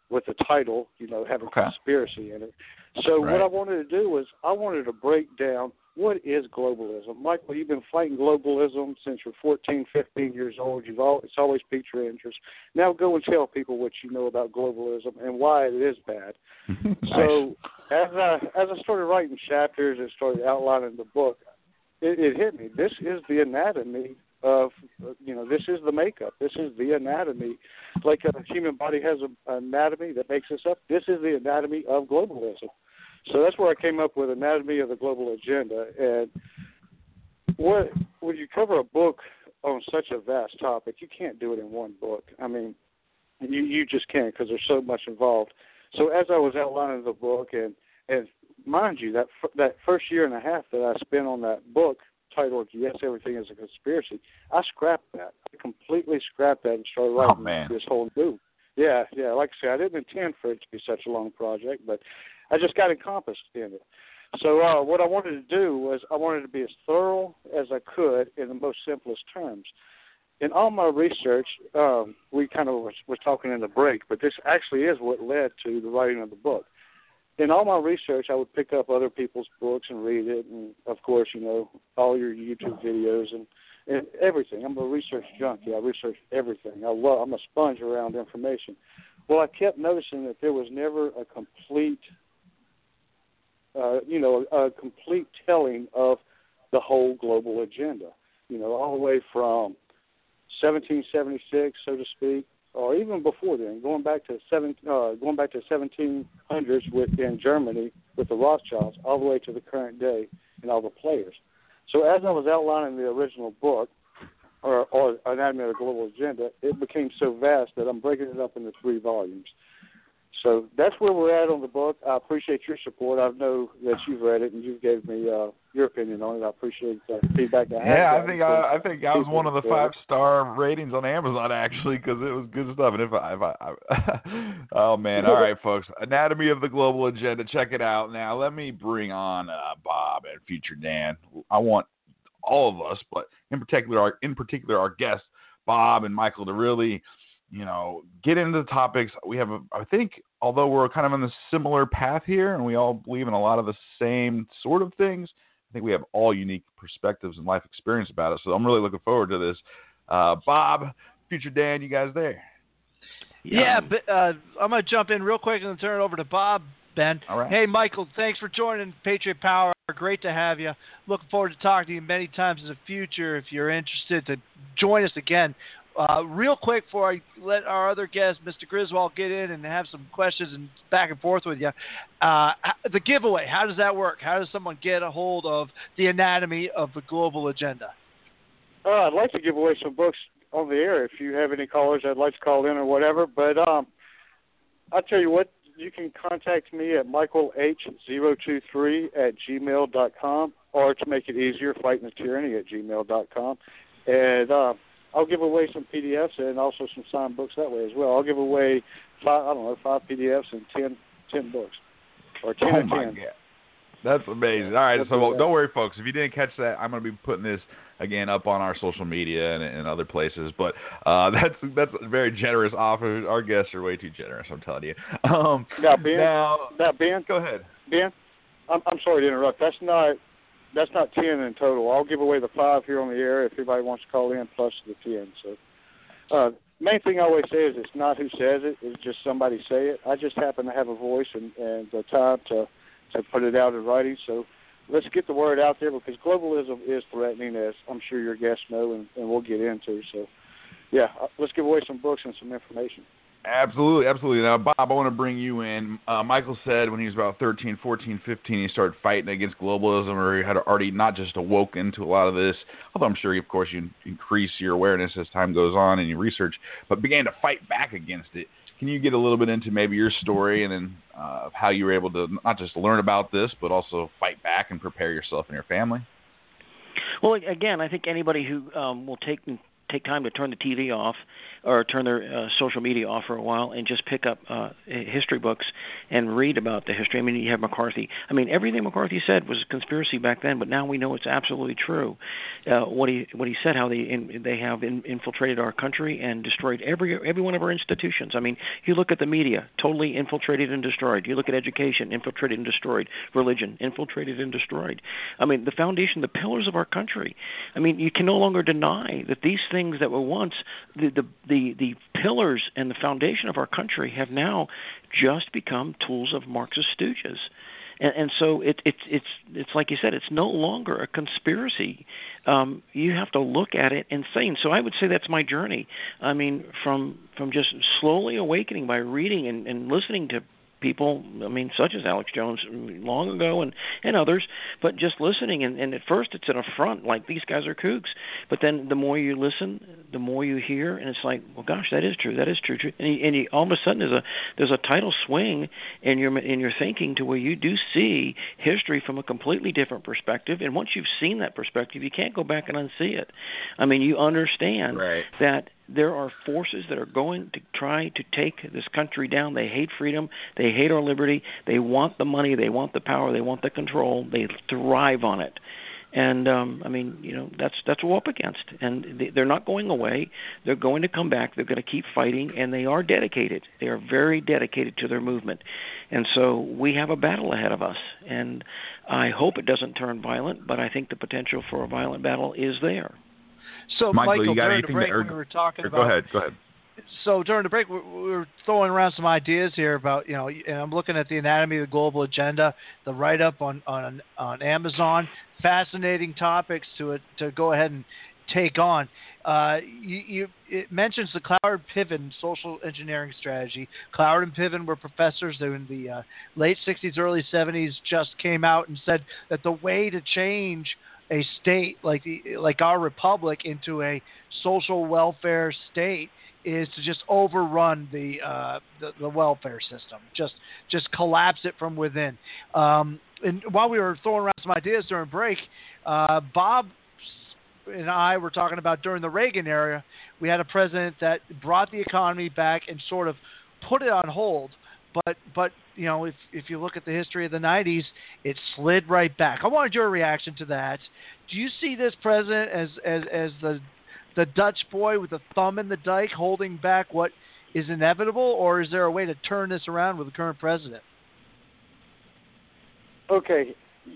with the title, you know, having okay. conspiracy in it. So right. what I wanted to do was I wanted to break down what is globalism. Michael, you've been fighting globalism since you're fourteen, fifteen years old. You've all, it's always piqued your interest. Now go and tell people what you know about globalism and why it is bad. Nice. So as I, as I started writing chapters and started outlining the book, it, it hit me. This is the anatomy of, you know, this is the makeup. This is the anatomy. Like a human body has an anatomy that makes us up. This is the anatomy of globalism. So that's where I came up with Anatomy of the Global Agenda. And what when you cover a book on such a vast topic, you can't do it in one book. I mean, you, you just can't because there's so much involved. So as I was outlining the book, and, and mind you, that that first year and a half that I spent on that book titled Yes, Everything is a Conspiracy, I scrapped that. I completely scrapped that and started writing oh, this whole new. Yeah, yeah, like I said, I didn't intend for it to be such a long project, but I just got encompassed in it. So uh, what I wanted to do was I wanted to be as thorough as I could in the most simplest terms. In all my research, um, we kind of were, were talking in the break, but this actually is what led to the writing of the book. In all my research, I would pick up other people's books and read it, and, of course, you know, all your YouTube videos and, and everything. I'm a research junkie. I research everything. I love, I'm a sponge around information. Well, I kept noticing that there was never a complete Uh, you know, a complete telling of the whole global agenda, you know, all the way from seventeen seventy-six, so to speak, or even before then, going back to seven, uh, going back to seventeen hundreds within Germany with the Rothschilds, all the way to the current day and all the players. So as I was outlining the original book, or, or Anatomy of the Global Agenda, it became so vast that I'm breaking it up into three volumes. So that's where we're at on the book. I appreciate your support. I know that you've read it and you've gave me uh, your opinion on it. I appreciate the feedback I had. Yeah, I think I, I think I was one of the five star ratings on Amazon actually because it was good stuff. And if I, if I, I oh man, all right, folks, Anatomy of the Global Agenda, check it out. Now let me bring on uh, Bob and Future Dan. I want all of us, but in particular, our, in particular, our guests, Bob and Michael, to really, you know, get into the topics. We have, a, I think, although we're kind of on the similar path here and we all believe in a lot of the same sort of things, I think we have all unique perspectives and life experience about it. So I'm really looking forward to this. Uh, Bob, Future Dan, you guys there? Yeah, yeah but, uh, I'm going to jump in real quick and then turn it over to Bob, Ben. All right. Hey, Michael, thanks for joining Patriot Power. Great to have you. Looking forward to talking to you many times in the future if you're interested to join us again. Uh, real quick before I let our other guest, Mister Griswold, get in and have some questions and back and forth with you. Uh, the giveaway, how does that work? How does someone get a hold of the Anatomy of the Global Agenda? Uh, I'd like to give away some books on the air if you have any callers I'd like to call in or whatever. But um, I'll tell you what, you can contact me at michael h zero two three at gmail dot com, or to make it easier, fighting the tyranny at gmail dot com. And uh, I'll give away some P D Fs and also some signed books that way as well. I'll give away five, I don't know, five P D Fs and ten, ten books, or ten oh and my ten. God. That's amazing. All right, so don't worry, folks. If you didn't catch that, I'm going to be putting this again up on our social media and, and other places. But uh, that's that's a very generous offer. Our guests are way too generous, I'm telling you. Um, now, Ben, now, now, Ben, go ahead. Ben, I'm, I'm sorry to interrupt. That's not. That's not ten in total. I'll give away the five here on the air if anybody wants to call in, plus the ten. So, uh, main thing I always say is it's not who says it; it's just somebody say it. I just happen to have a voice and, and the time to to put it out in writing. So, let's get the word out there because globalism is threatening, as I'm sure your guests know, and, and we'll get into. So, yeah, let's give away some books and some information. Absolutely, absolutely. Now, Bob, I want to bring you in. Uh, Michael said when he was about thirteen, fourteen, fifteen, he started fighting against globalism, or he had already not just awoken to a lot of this, although I'm sure, of course, you increase your awareness as time goes on and you research, but began to fight back against it. Can you get a little bit into maybe your story and then uh, how you were able to not just learn about this, but also fight back and prepare yourself and your family? Well, again, I think anybody who um, will take take time to turn the T V off or turn their uh, social media off for a while and just pick up uh, history books and read about the history. I mean, you have McCarthy. I mean, everything McCarthy said was a conspiracy back then, but now we know it's absolutely true. Uh, what he what he said, how they in, they have in, infiltrated our country and destroyed every every one of our institutions. I mean, you look at the media, totally infiltrated and destroyed. You look at education, infiltrated and destroyed. Religion, infiltrated and destroyed. I mean, the foundation, the pillars of our country. I mean, you can no longer deny that these things that were once the the the, the pillars and the foundation of our country have now just become tools of Marxist stooges. And, and so it, it, it's it's like you said, it's no longer a conspiracy. Um, you have to look at it and say. And so I would say that's my journey. I mean, from from just slowly awakening by reading and, and listening to people, I mean, such as Alex Jones long ago and, and others, but just listening. And, and at first it's an affront, like these guys are kooks. But then the more you listen, the more you hear, and it's like, well, gosh, that is true. That is true. true. And, you, and you, all of a sudden there's a there's a tidal swing in your in your thinking to where you do see history from a completely different perspective. And once you've seen that perspective, you can't go back and unsee it. I mean, you understand right. that there are forces that are going to try to take this country down. They hate freedom. They hate our liberty. They want the money. They want the power. They want the control. They thrive on it. And, um, I mean, you know, that's that's what we're up against. And they, they're not going away. They're going to come back. They're going to keep fighting, and they are dedicated. They are very dedicated to their movement. And so we have a battle ahead of us. And I hope it doesn't turn violent, but I think the potential for a violent battle is there. So, Michael, Michael, you got during the anything break, to, or, when we were talking or, about... Go ahead, go ahead. So during the break, we, we were throwing around some ideas here about, you know, and I'm looking at the Anatomy of the Global Agenda, the write-up on, on, on Amazon. Fascinating topics to to go ahead and take on. Uh, you, you, it mentions the Cloward Piven social engineering strategy. Cloward and Piven were professors who in the uh, late sixties, early seventies just came out and said that the way to change a state like the, like our republic into a social welfare state is to just overrun the, uh, the the welfare system, just just collapse it from within. Um, and while we were throwing around some ideas during break, uh, Bob and I were talking about during the Reagan era, we had a president that brought the economy back and sort of put it on hold. But but you know, if if you look at the history of the nineties, it slid right back. I wanted your reaction to that. Do you see this president as as as the the Dutch boy with a thumb in the dike holding back what is inevitable, or is there a way to turn this around with the current president? Okay,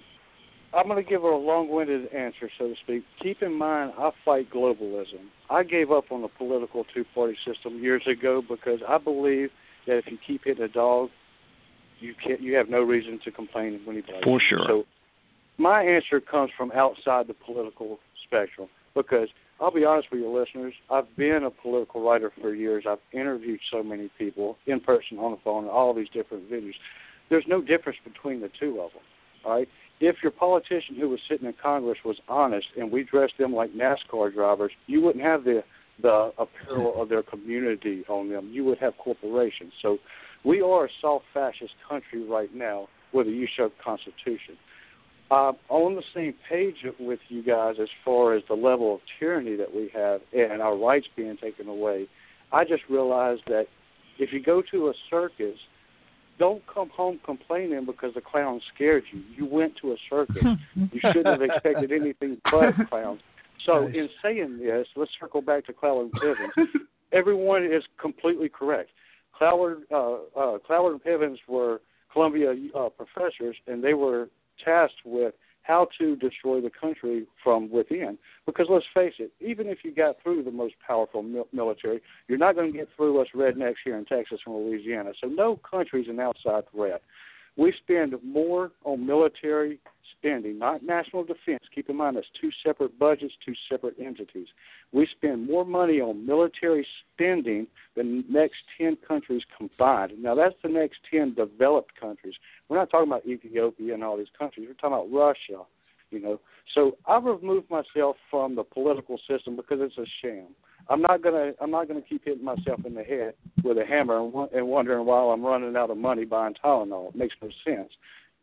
I'm going to give a long-winded answer, so to speak. Keep in mind, I fight globalism. I gave up on the political two-party system years ago because I believe that if you keep hitting a dog, you can't, you have no reason to complain when he bites. For sure. So my answer comes from outside the political spectrum because I'll be honest with your listeners, I've been a political writer for years. I've interviewed so many people in person, on the phone, all these different venues. There's no difference between the two of them, all right? If your politician who was sitting in Congress was honest and we dressed them like NASCAR drivers, you wouldn't have the the apparel of their community on them. You would have corporations. So we are a soft fascist country right now with a usurped constitution. Uh, on the same page with you guys as far as the level of tyranny that we have and our rights being taken away, I just realized that if you go to a circus, don't come home complaining because the clown scared you. You went to a circus. You shouldn't have expected anything but clowns. So in saying this, let's circle back to Cloward and Pivens. Everyone is completely correct. Cloward, uh, uh, Cloward and Pivens were Columbia uh, professors, and they were tasked with how to destroy the country from within. Because let's face it, even if you got through the most powerful mil- military, you're not going to get through us rednecks here in Texas and Louisiana. So no country's an outside threat. We spend more on military spending, not national defense. Keep in mind, that's two separate budgets, two separate entities. We spend more money on military spending than the next ten countries combined. Now, that's the next ten developed countries. We're not talking about Ethiopia and all these countries. We're talking about Russia, you know. So I've removed myself from the political system because it's a sham. I'm not gonna. I'm not gonna keep hitting myself in the head with a hammer and, and wondering why I'm running out of money buying Tylenol. It makes no sense.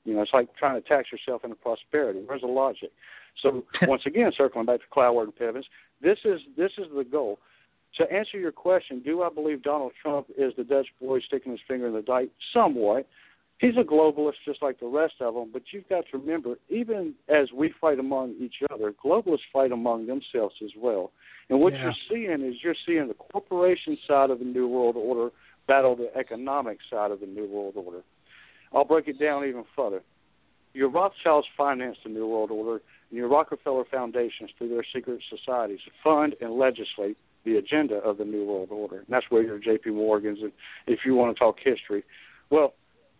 You know, it's like trying to tax yourself into prosperity. Where's the logic? So once again, circling back to Cloward and Pivens, this is this is the goal. To answer your question, do I believe Donald Trump is the Dutch boy sticking his finger in the dike? Somewhat. He's a globalist just like the rest of them, but you've got to remember, even as we fight among each other, globalists fight among themselves as well. And what yeah. you're seeing is you're seeing the corporation side of the New World Order battle the economic side of the New World Order. I'll break it down even further. Your Rothschilds finance the New World Order, and your Rockefeller Foundations, through their secret societies, fund and legislate the agenda of the New World Order. And that's where your J P Morgans, and if you want to talk history. Well,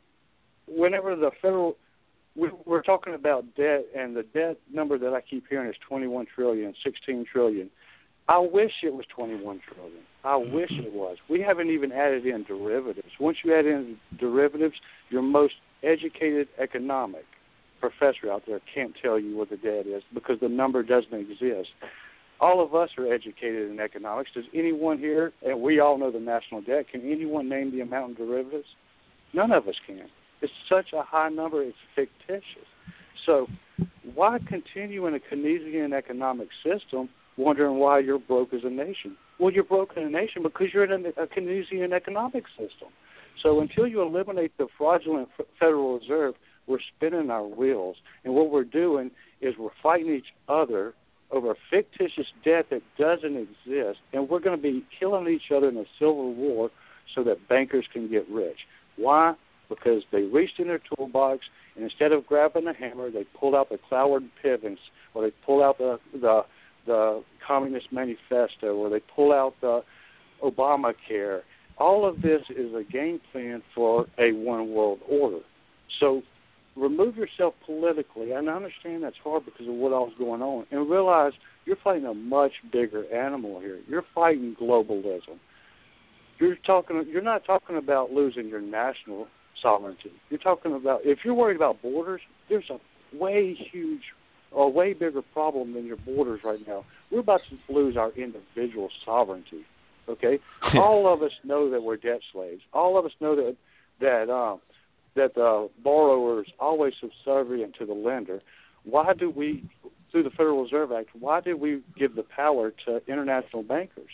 whenever the federal, we, we're talking about debt, and the debt number that I keep hearing is twenty-one trillion dollars, sixteen trillion dollars. I wish it was twenty-one trillion dollars. I wish it was. We haven't even added in derivatives. Once you add in derivatives, your most educated economic professor out there can't tell you what the debt is because the number doesn't exist. All of us are educated in economics. Does anyone here, and we all know the national debt, can anyone name the amount in derivatives? None of us can. It's such a high number, it's fictitious. So why continue in a Keynesian economic system wondering why you're broke as a nation? Well, you're broke as a nation because you're in a, a Keynesian economic system. So until you eliminate the fraudulent Federal Reserve, we're spinning our wheels. And what we're doing is we're fighting each other over a fictitious debt that doesn't exist, and we're going to be killing each other in a civil war so that bankers can get rich. Why? Because they reached in their toolbox, and instead of grabbing a hammer, they pulled out the Cloward and Pivens, or they pulled out the, the the Communist Manifesto, or they pull out the Obamacare. All of this is a game plan for a one world order. So remove yourself politically, and I understand that's hard because of what all's going on, and realize you're fighting a much bigger animal here. You're fighting globalism. You're talking. You're not talking about losing your national sovereignty. You're talking about, if you're worried about borders, there's a way huge, a way bigger problem than your borders right now. We're about to lose our individual sovereignty. Okay, all of us know that we're debt slaves. All of us know that that um, that the borrower is always subservient to the lender. Why do we, through the Federal Reserve Act, why did we give the power to international bankers?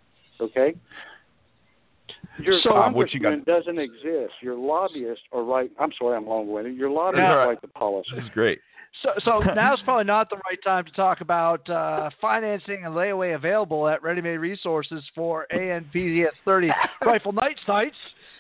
Okay. Your so, congressman um, got... doesn't exist. Your lobbyists are right. I'm sorry, I'm long-winded. Your lobbyists yeah. write the policy. This is great. So, so now's probably not the right time to talk about uh, financing and layaway available at Ready Made Resources for A N P Z S thirty Rifle Night Sights.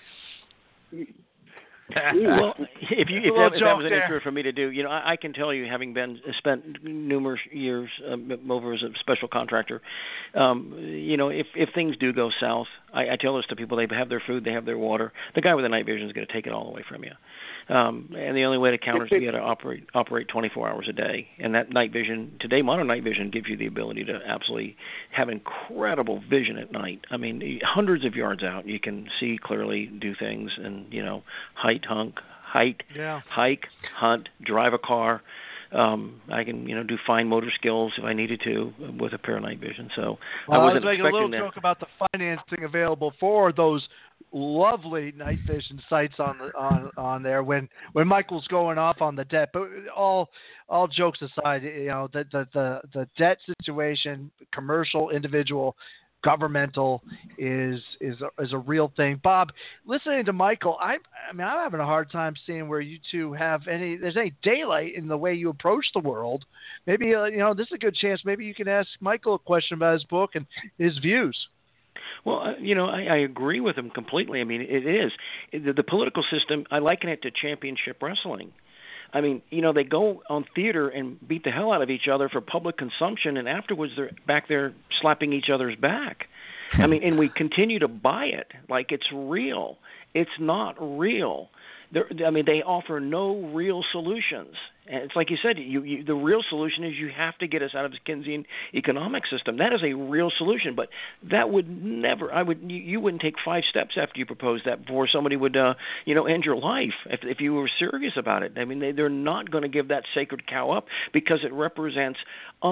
Well, if you if that, if that was an intro for me to do, you know, I, I can tell you, having been spent numerous years um, over as a special contractor, um, you know, if if things do go south, I, I tell this to people: they have their food, they have their water. The guy with the night vision is going to take it all away from you. Um, and the only way to counter is you got to operate operate twenty-four hours a day. And that night vision today, modern night vision gives you the ability to absolutely have incredible vision at night. I mean, hundreds of yards out, you can see clearly, do things, and you know, height, hunk, height, yeah. hike, hunt, drive a car. Um, I can, you know, do fine motor skills if I needed to with a pair of night vision. So well, I wasn't I was making a little that. joke about the financing available for those lovely night vision sites on the on on there when when Michael's going off on the debt. But all all jokes aside, you know, the the the, the debt situation, commercial, individual, governmental, is is a, is a real thing. Bob, listening to Michael, I I mean, I'm having a hard time seeing where you two have any there's any daylight in the way you approach the world. Maybe uh, you know, this is a good chance. Maybe you can ask Michael a question about his book and his views. Well, uh, you know, I, I agree with him completely. I mean, it is the, the political system. I liken it to championship wrestling. I mean, you know, they go on theater and beat the hell out of each other for public consumption, and afterwards they're back there slapping each other's back. I mean, and we continue to buy it like it's real. It's not real. They're, I mean, they offer no real solutions. And it's like you said, you, you, the real solution is you have to get us out of this Keynesian economic system. That is a real solution, but that would never. I would. You, you wouldn't take five steps after you proposed that before somebody would, uh, you know, end your life if if you were serious about it. I mean, they, they're not going to give that sacred cow up because it represents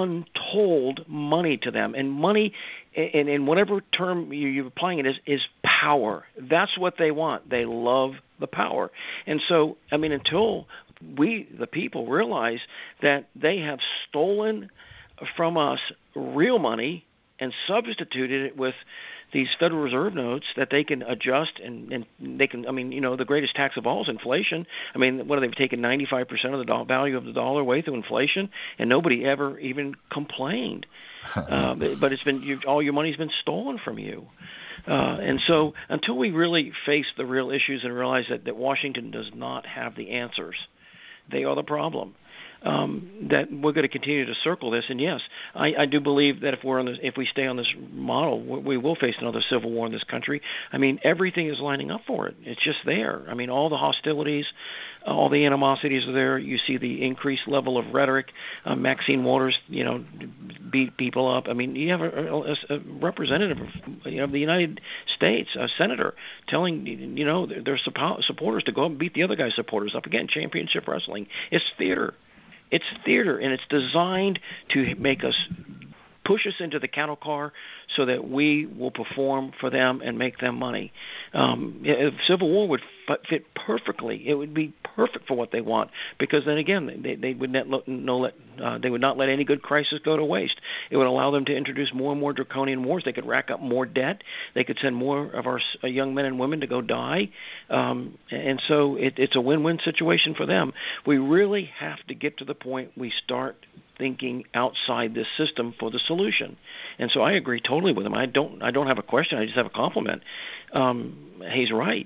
untold money to them, and money, in, in whatever term you, you're applying it is, is power. That's what they want. They love the power. And so, I mean, until we, the people, realize that they have stolen from us real money and substituted it with these Federal Reserve notes that they can adjust and, and they can, I mean, you know, the greatest tax of all is inflation. I mean, what, they've taken ninety-five percent of the do- value of the dollar away through inflation, and nobody ever even complained. uh, but it's been, you, all your money's been stolen from you. Uh, and so until we really face the real issues and realize that, that Washington does not have the answers, they are the problem. Um, that we're going to continue to circle this, and yes, I, I do believe that if we're on this, if we stay on this model, we, we will face another civil war in this country. I mean, everything is lining up for it. It's just there. I mean, all the hostilities, all the animosities are there. You see the increased level of rhetoric. Uh, Maxine Waters, you know, beat people up. I mean, you have a, a, a representative of, you know, of the United States, a senator, telling you know their, their supporters to go up and beat the other guy's supporters up. Again, championship wrestling. It's theater. It's theater, and it's designed to make us push us into the cattle car so that we will perform for them and make them money. Um, if Civil War would fit perfectly. It would be perfect for what they want, because then again, they, they would not no let uh, they would not let any good crisis go to waste. It would allow them to introduce more and more draconian wars. They could rack up more debt. They could send more of our uh, young men and women to go die, um, and so it, it's a win-win situation for them. We really have to get to the point we start thinking outside this system for the solution. And so I agree totally with him. I don't I don't have a question. I just have a compliment. Um, he's right.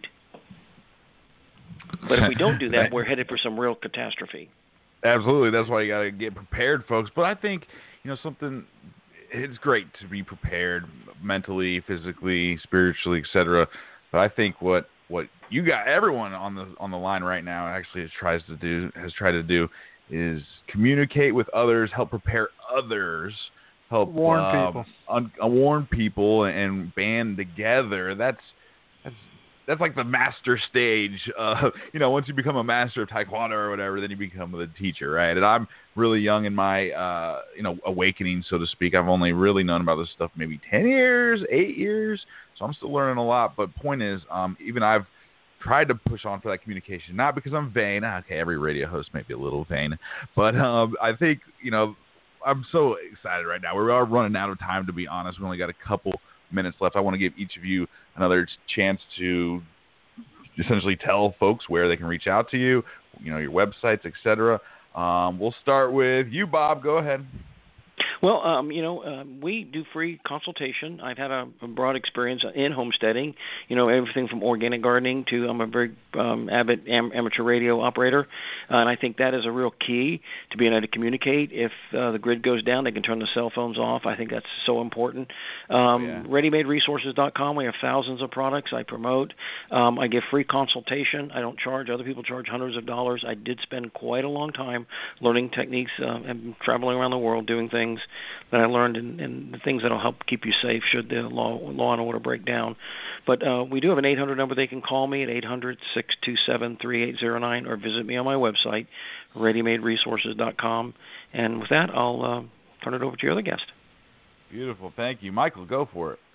But if we don't do that, we're headed for some real catastrophe. Absolutely. That's why you got to get prepared, folks. But I think, you know, something, it's great to be prepared mentally, physically, spiritually, et cetera. But I think what, what you got, everyone on the on the line right now actually tries to do, has tried to do is communicate with others, help prepare others, help warn uh, people, un, uh, warn people, and band together. That's that's that's like the master stage. Uh, you know, once you become a master of Taekwondo or whatever, then you become the teacher, right? And I'm really young in my uh, you know awakening, so to speak. I've only really known about this stuff maybe ten years, eight years, so I'm still learning a lot. But point is, um, even I've tried to push on for that communication, not because I'm vain. Okay, every radio host may be a little vain, but um, I think, you know, I'm so excited right now. We are running out of time, to be honest. We only got a couple minutes left. I want to give each of you another chance to essentially tell folks where they can reach out to you, you know, your websites, et cetera. Um, we'll start with you, Bob. Go ahead. Well, um, you know, uh, we do free consultation. I've had a, a broad experience in homesteading, you know, everything from organic gardening to I'm a very um, avid am- amateur radio operator, uh, and I think that is a real key to being able to communicate. If uh, the grid goes down, they can turn the cell phones off. I think that's so important. Um, yeah. ready made resources dot com, we have thousands of products I promote. Um, I give free consultation. I don't charge. Other people charge hundreds of dollars. I did spend quite a long time learning techniques uh, and traveling around the world doing things that I learned, and, and the things that will help keep you safe should the law, law and order break down. But uh, we do have an eight hundred number they can call me at eight hundred, six two seven, three eight zero nine, or visit me on my website, ready made resources dot com. And with that, I'll uh, turn it over to your other guest. Beautiful. Thank you. Michael, go for it.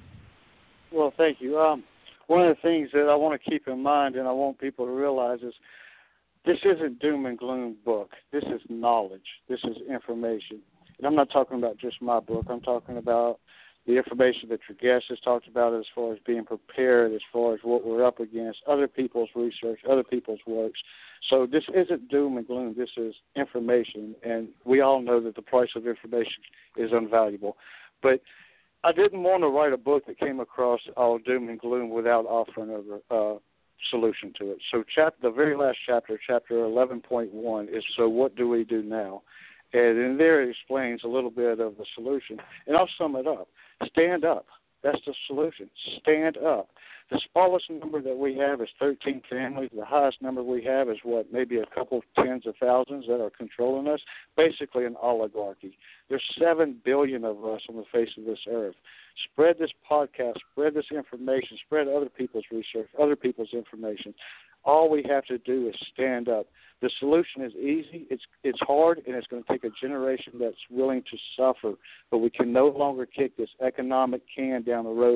Well, thank you. Um, one of the things that I want to keep in mind and I want people to realize is this isn't doom and gloom book. This is knowledge. This is information. And I'm not talking about just my book. I'm talking about the information that your guest has talked about as far as being prepared, as far as what we're up against, other people's research, other people's works. So this isn't doom and gloom. This is information, and we all know that the price of information is invaluable. But I didn't want to write a book that came across all doom and gloom without offering a uh, solution to it. So chap- the very last chapter, chapter eleven point one, is So What Do We Do Now? And in there it explains a little bit of the solution. And I'll sum it up. Stand up. That's the solution. Stand up. The smallest number that we have is thirteen families. The highest number we have is, what, maybe a couple tens of thousands that are controlling us, basically an oligarchy. There's seven billion of us on the face of this earth. Spread this podcast, spread this information, spread other people's research, other people's information. All we have to do is stand up. The solution is easy. It's it's hard, and it's going to take a generation that's willing to suffer. But we can no longer kick this economic can down the road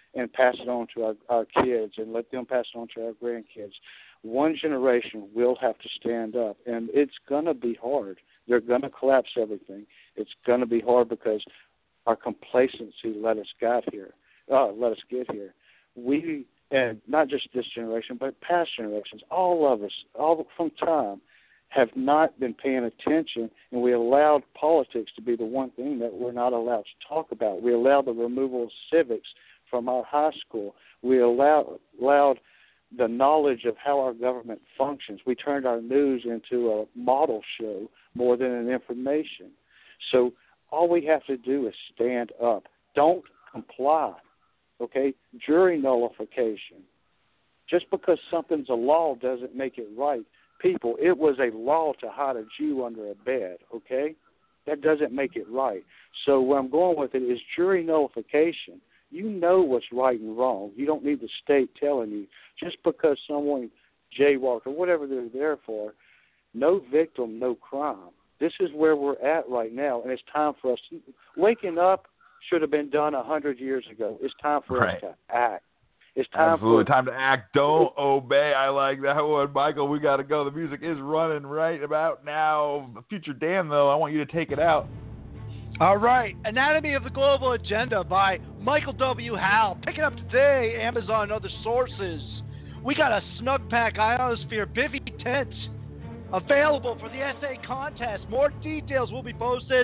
and pass it on to our, our kids and let them pass it on to our grandkids. One generation will have to stand up, and it's going to be hard. They're going to collapse everything. It's going to be hard because our complacency let us get here. Uh, let us get here. We, and not just this generation, but past generations, all of us, all from time, have not been paying attention, and we allowed politics to be the one thing that we're not allowed to talk about. We allowed the removal of civics from our high school. We allowed, allowed the knowledge of how our government functions. We turned our news into a model show more than an information. So all we have to do is stand up. Don't comply, okay? Jury nullification. Just because something's a law doesn't make it right. People, it was a law to hide a Jew under a bed, okay? That doesn't make it right. So where I'm going with it is jury nullification. You know what's right and wrong. You don't need the state telling you. Just because someone jaywalked or whatever they're there for, no victim, no crime. This is where we're at right now, and it's time for us to, waking up should have been done a hundred years ago. It's time for right. us to act. It's time Absolutely. for time to act. Don't obey. I like that one. Michael, we got to go. The music is running right about now. Future Dan, though, I want you to take it out. All right. Anatomy of the Global Agenda by Michael W. Howell. Pick it up today, Amazon and other sources. We got a Snug Pack Ionosphere Bivy tent available for the essay contest. More details will be posted.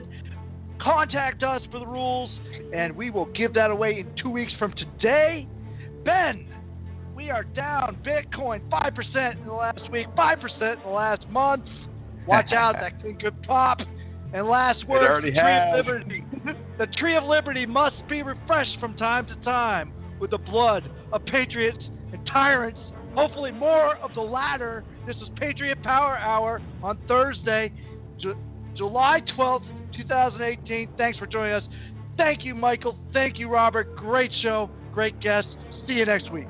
Contact us for the rules, and we will give that away in two weeks from today. Ben, we are down Bitcoin five percent in the last week, five percent in the last month. Watch out, that thing could pop. And last word, the Tree has. of Liberty. The Tree of Liberty must be refreshed from time to time with the blood of patriots and tyrants. Hopefully more of the latter. This is Patriot Power Hour on Thursday, Ju- July twelfth, twenty eighteen. Thanks for joining us. Thank you, Michael. Thank you, Robert. Great show. Great guest. See you next week.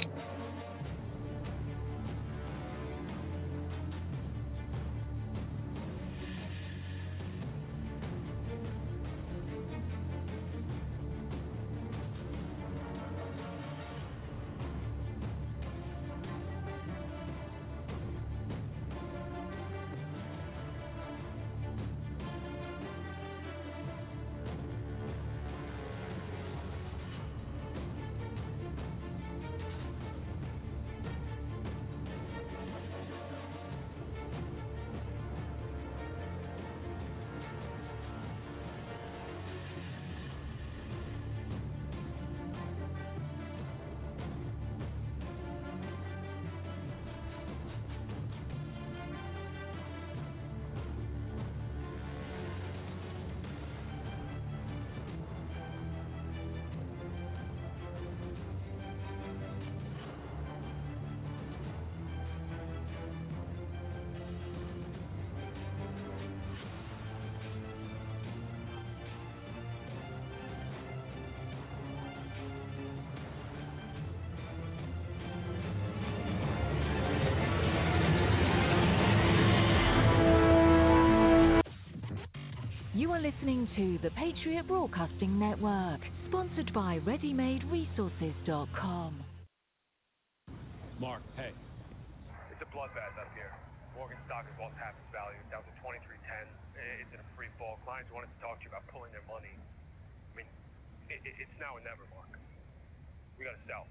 You are listening to the Patriot Broadcasting Network, sponsored by ready made resources dot com. Mark, hey. It's a bloodbath up here. Morgan stock has lost half its value, down to twenty-three ten. It's in a free fall. Clients wanted to talk to you about pulling their money. I mean, it, it's now or never, Mark. We gotta sell.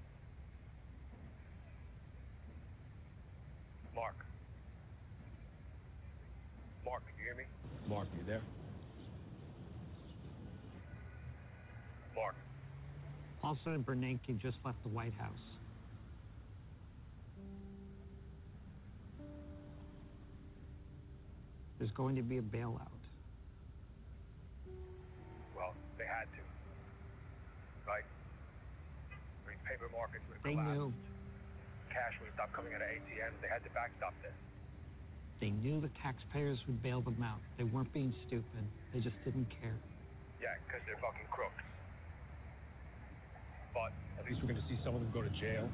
Mark. Mark, can you hear me? Mark, you there? Mark. Paulson and Bernanke just left the White House. There's going to be a bailout. Well, they had to. Right? I mean, paper markets would have They collapsed. knew. Cash would have stopped coming out of A T Ms. They had to backstop this. They knew the taxpayers would bail them out. They weren't being stupid. They just didn't care. Yeah, because they're fucking crooks. But at least we're going to see some of them go to jail.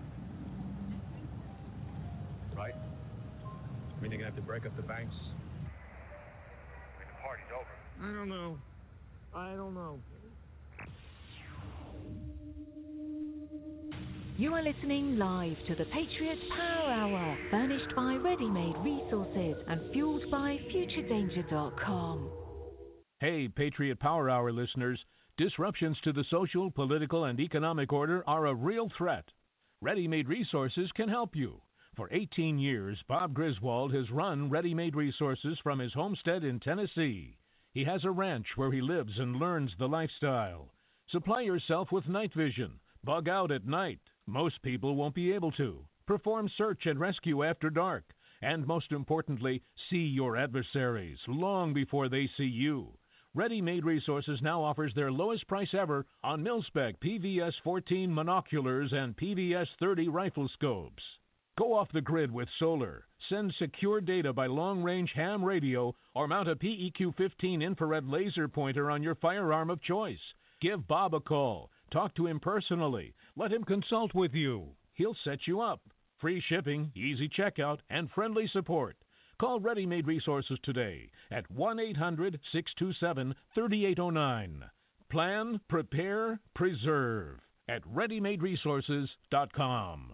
Right? I mean, they're going to have to break up the banks. I mean, the party's over. I don't know. I don't know. You are listening live to the Patriot Power Hour, furnished by Ready Made Resources and fueled by Future Danger dot com. Hey, Patriot Power Hour listeners, disruptions to the social, political, and economic order are a real threat. Ready Made Resources can help you. For eighteen years, Bob Griswold has run Ready Made Resources from his homestead in Tennessee. He has a ranch where he lives and learns the lifestyle. Supply yourself with night vision. Bug out at night. Most people won't be able to. Perform search and rescue after dark. And most importantly, see your adversaries long before they see you. Ready Made Resources now offers their lowest price ever on mil-spec P V S fourteen monoculars and P V S thirty rifle scopes. Go off the grid with solar. Send secure data by long-range ham radio or mount a P E Q fifteen infrared laser pointer on your firearm of choice. Give Bob a call. Talk to him personally. Let him consult with you. He'll set you up. Free shipping, easy checkout, and friendly support. Call Ready Made Resources today at one eight hundred six two seven three eight zero nine. Plan, prepare, preserve at ready made resources dot com.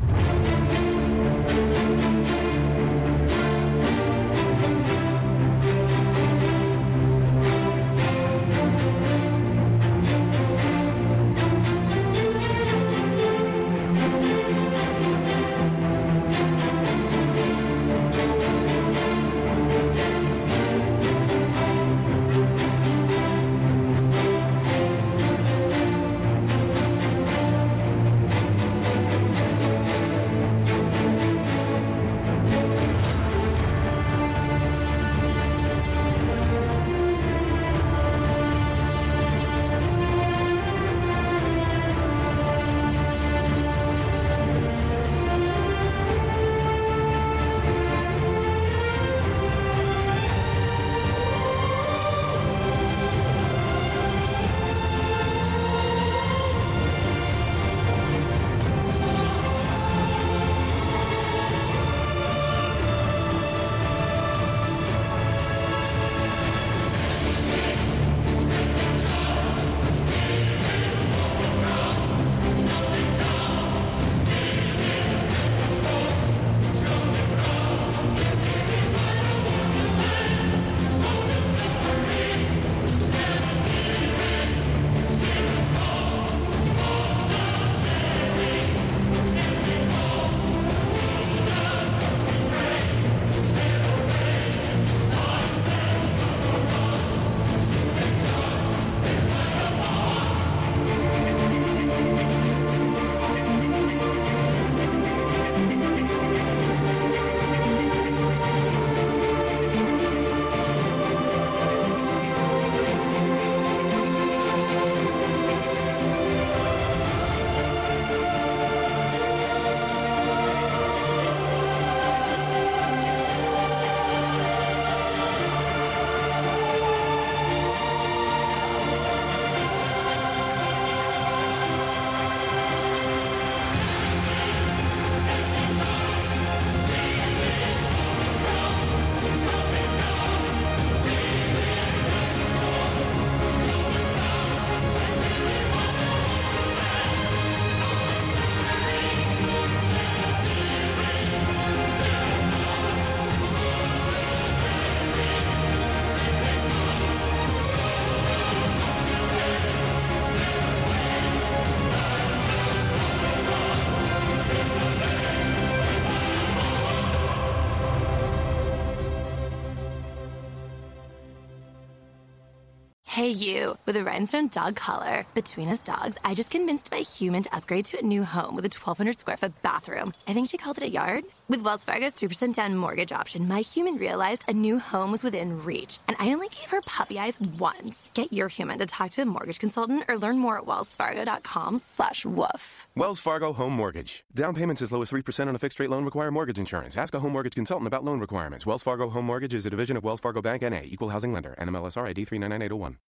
Hey you, with a rhinestone dog collar. Between us dogs, I just convinced my human to upgrade to a new home with a twelve hundred square foot bathroom. I think she called it a yard. With Wells Fargo's three percent down mortgage option, my human realized a new home was within reach, and I only gave her puppy eyes once. Get your human to talk to a mortgage consultant or learn more at wellsfargo.com slash woof. Wells Fargo Home Mortgage. Down payments as low as three percent on a fixed rate loan require mortgage insurance. Ask a home mortgage consultant about loan requirements. Wells Fargo Home Mortgage is a division of Wells Fargo Bank N A, Equal Housing Lender, N M L S R I D three nine nine eight zero one.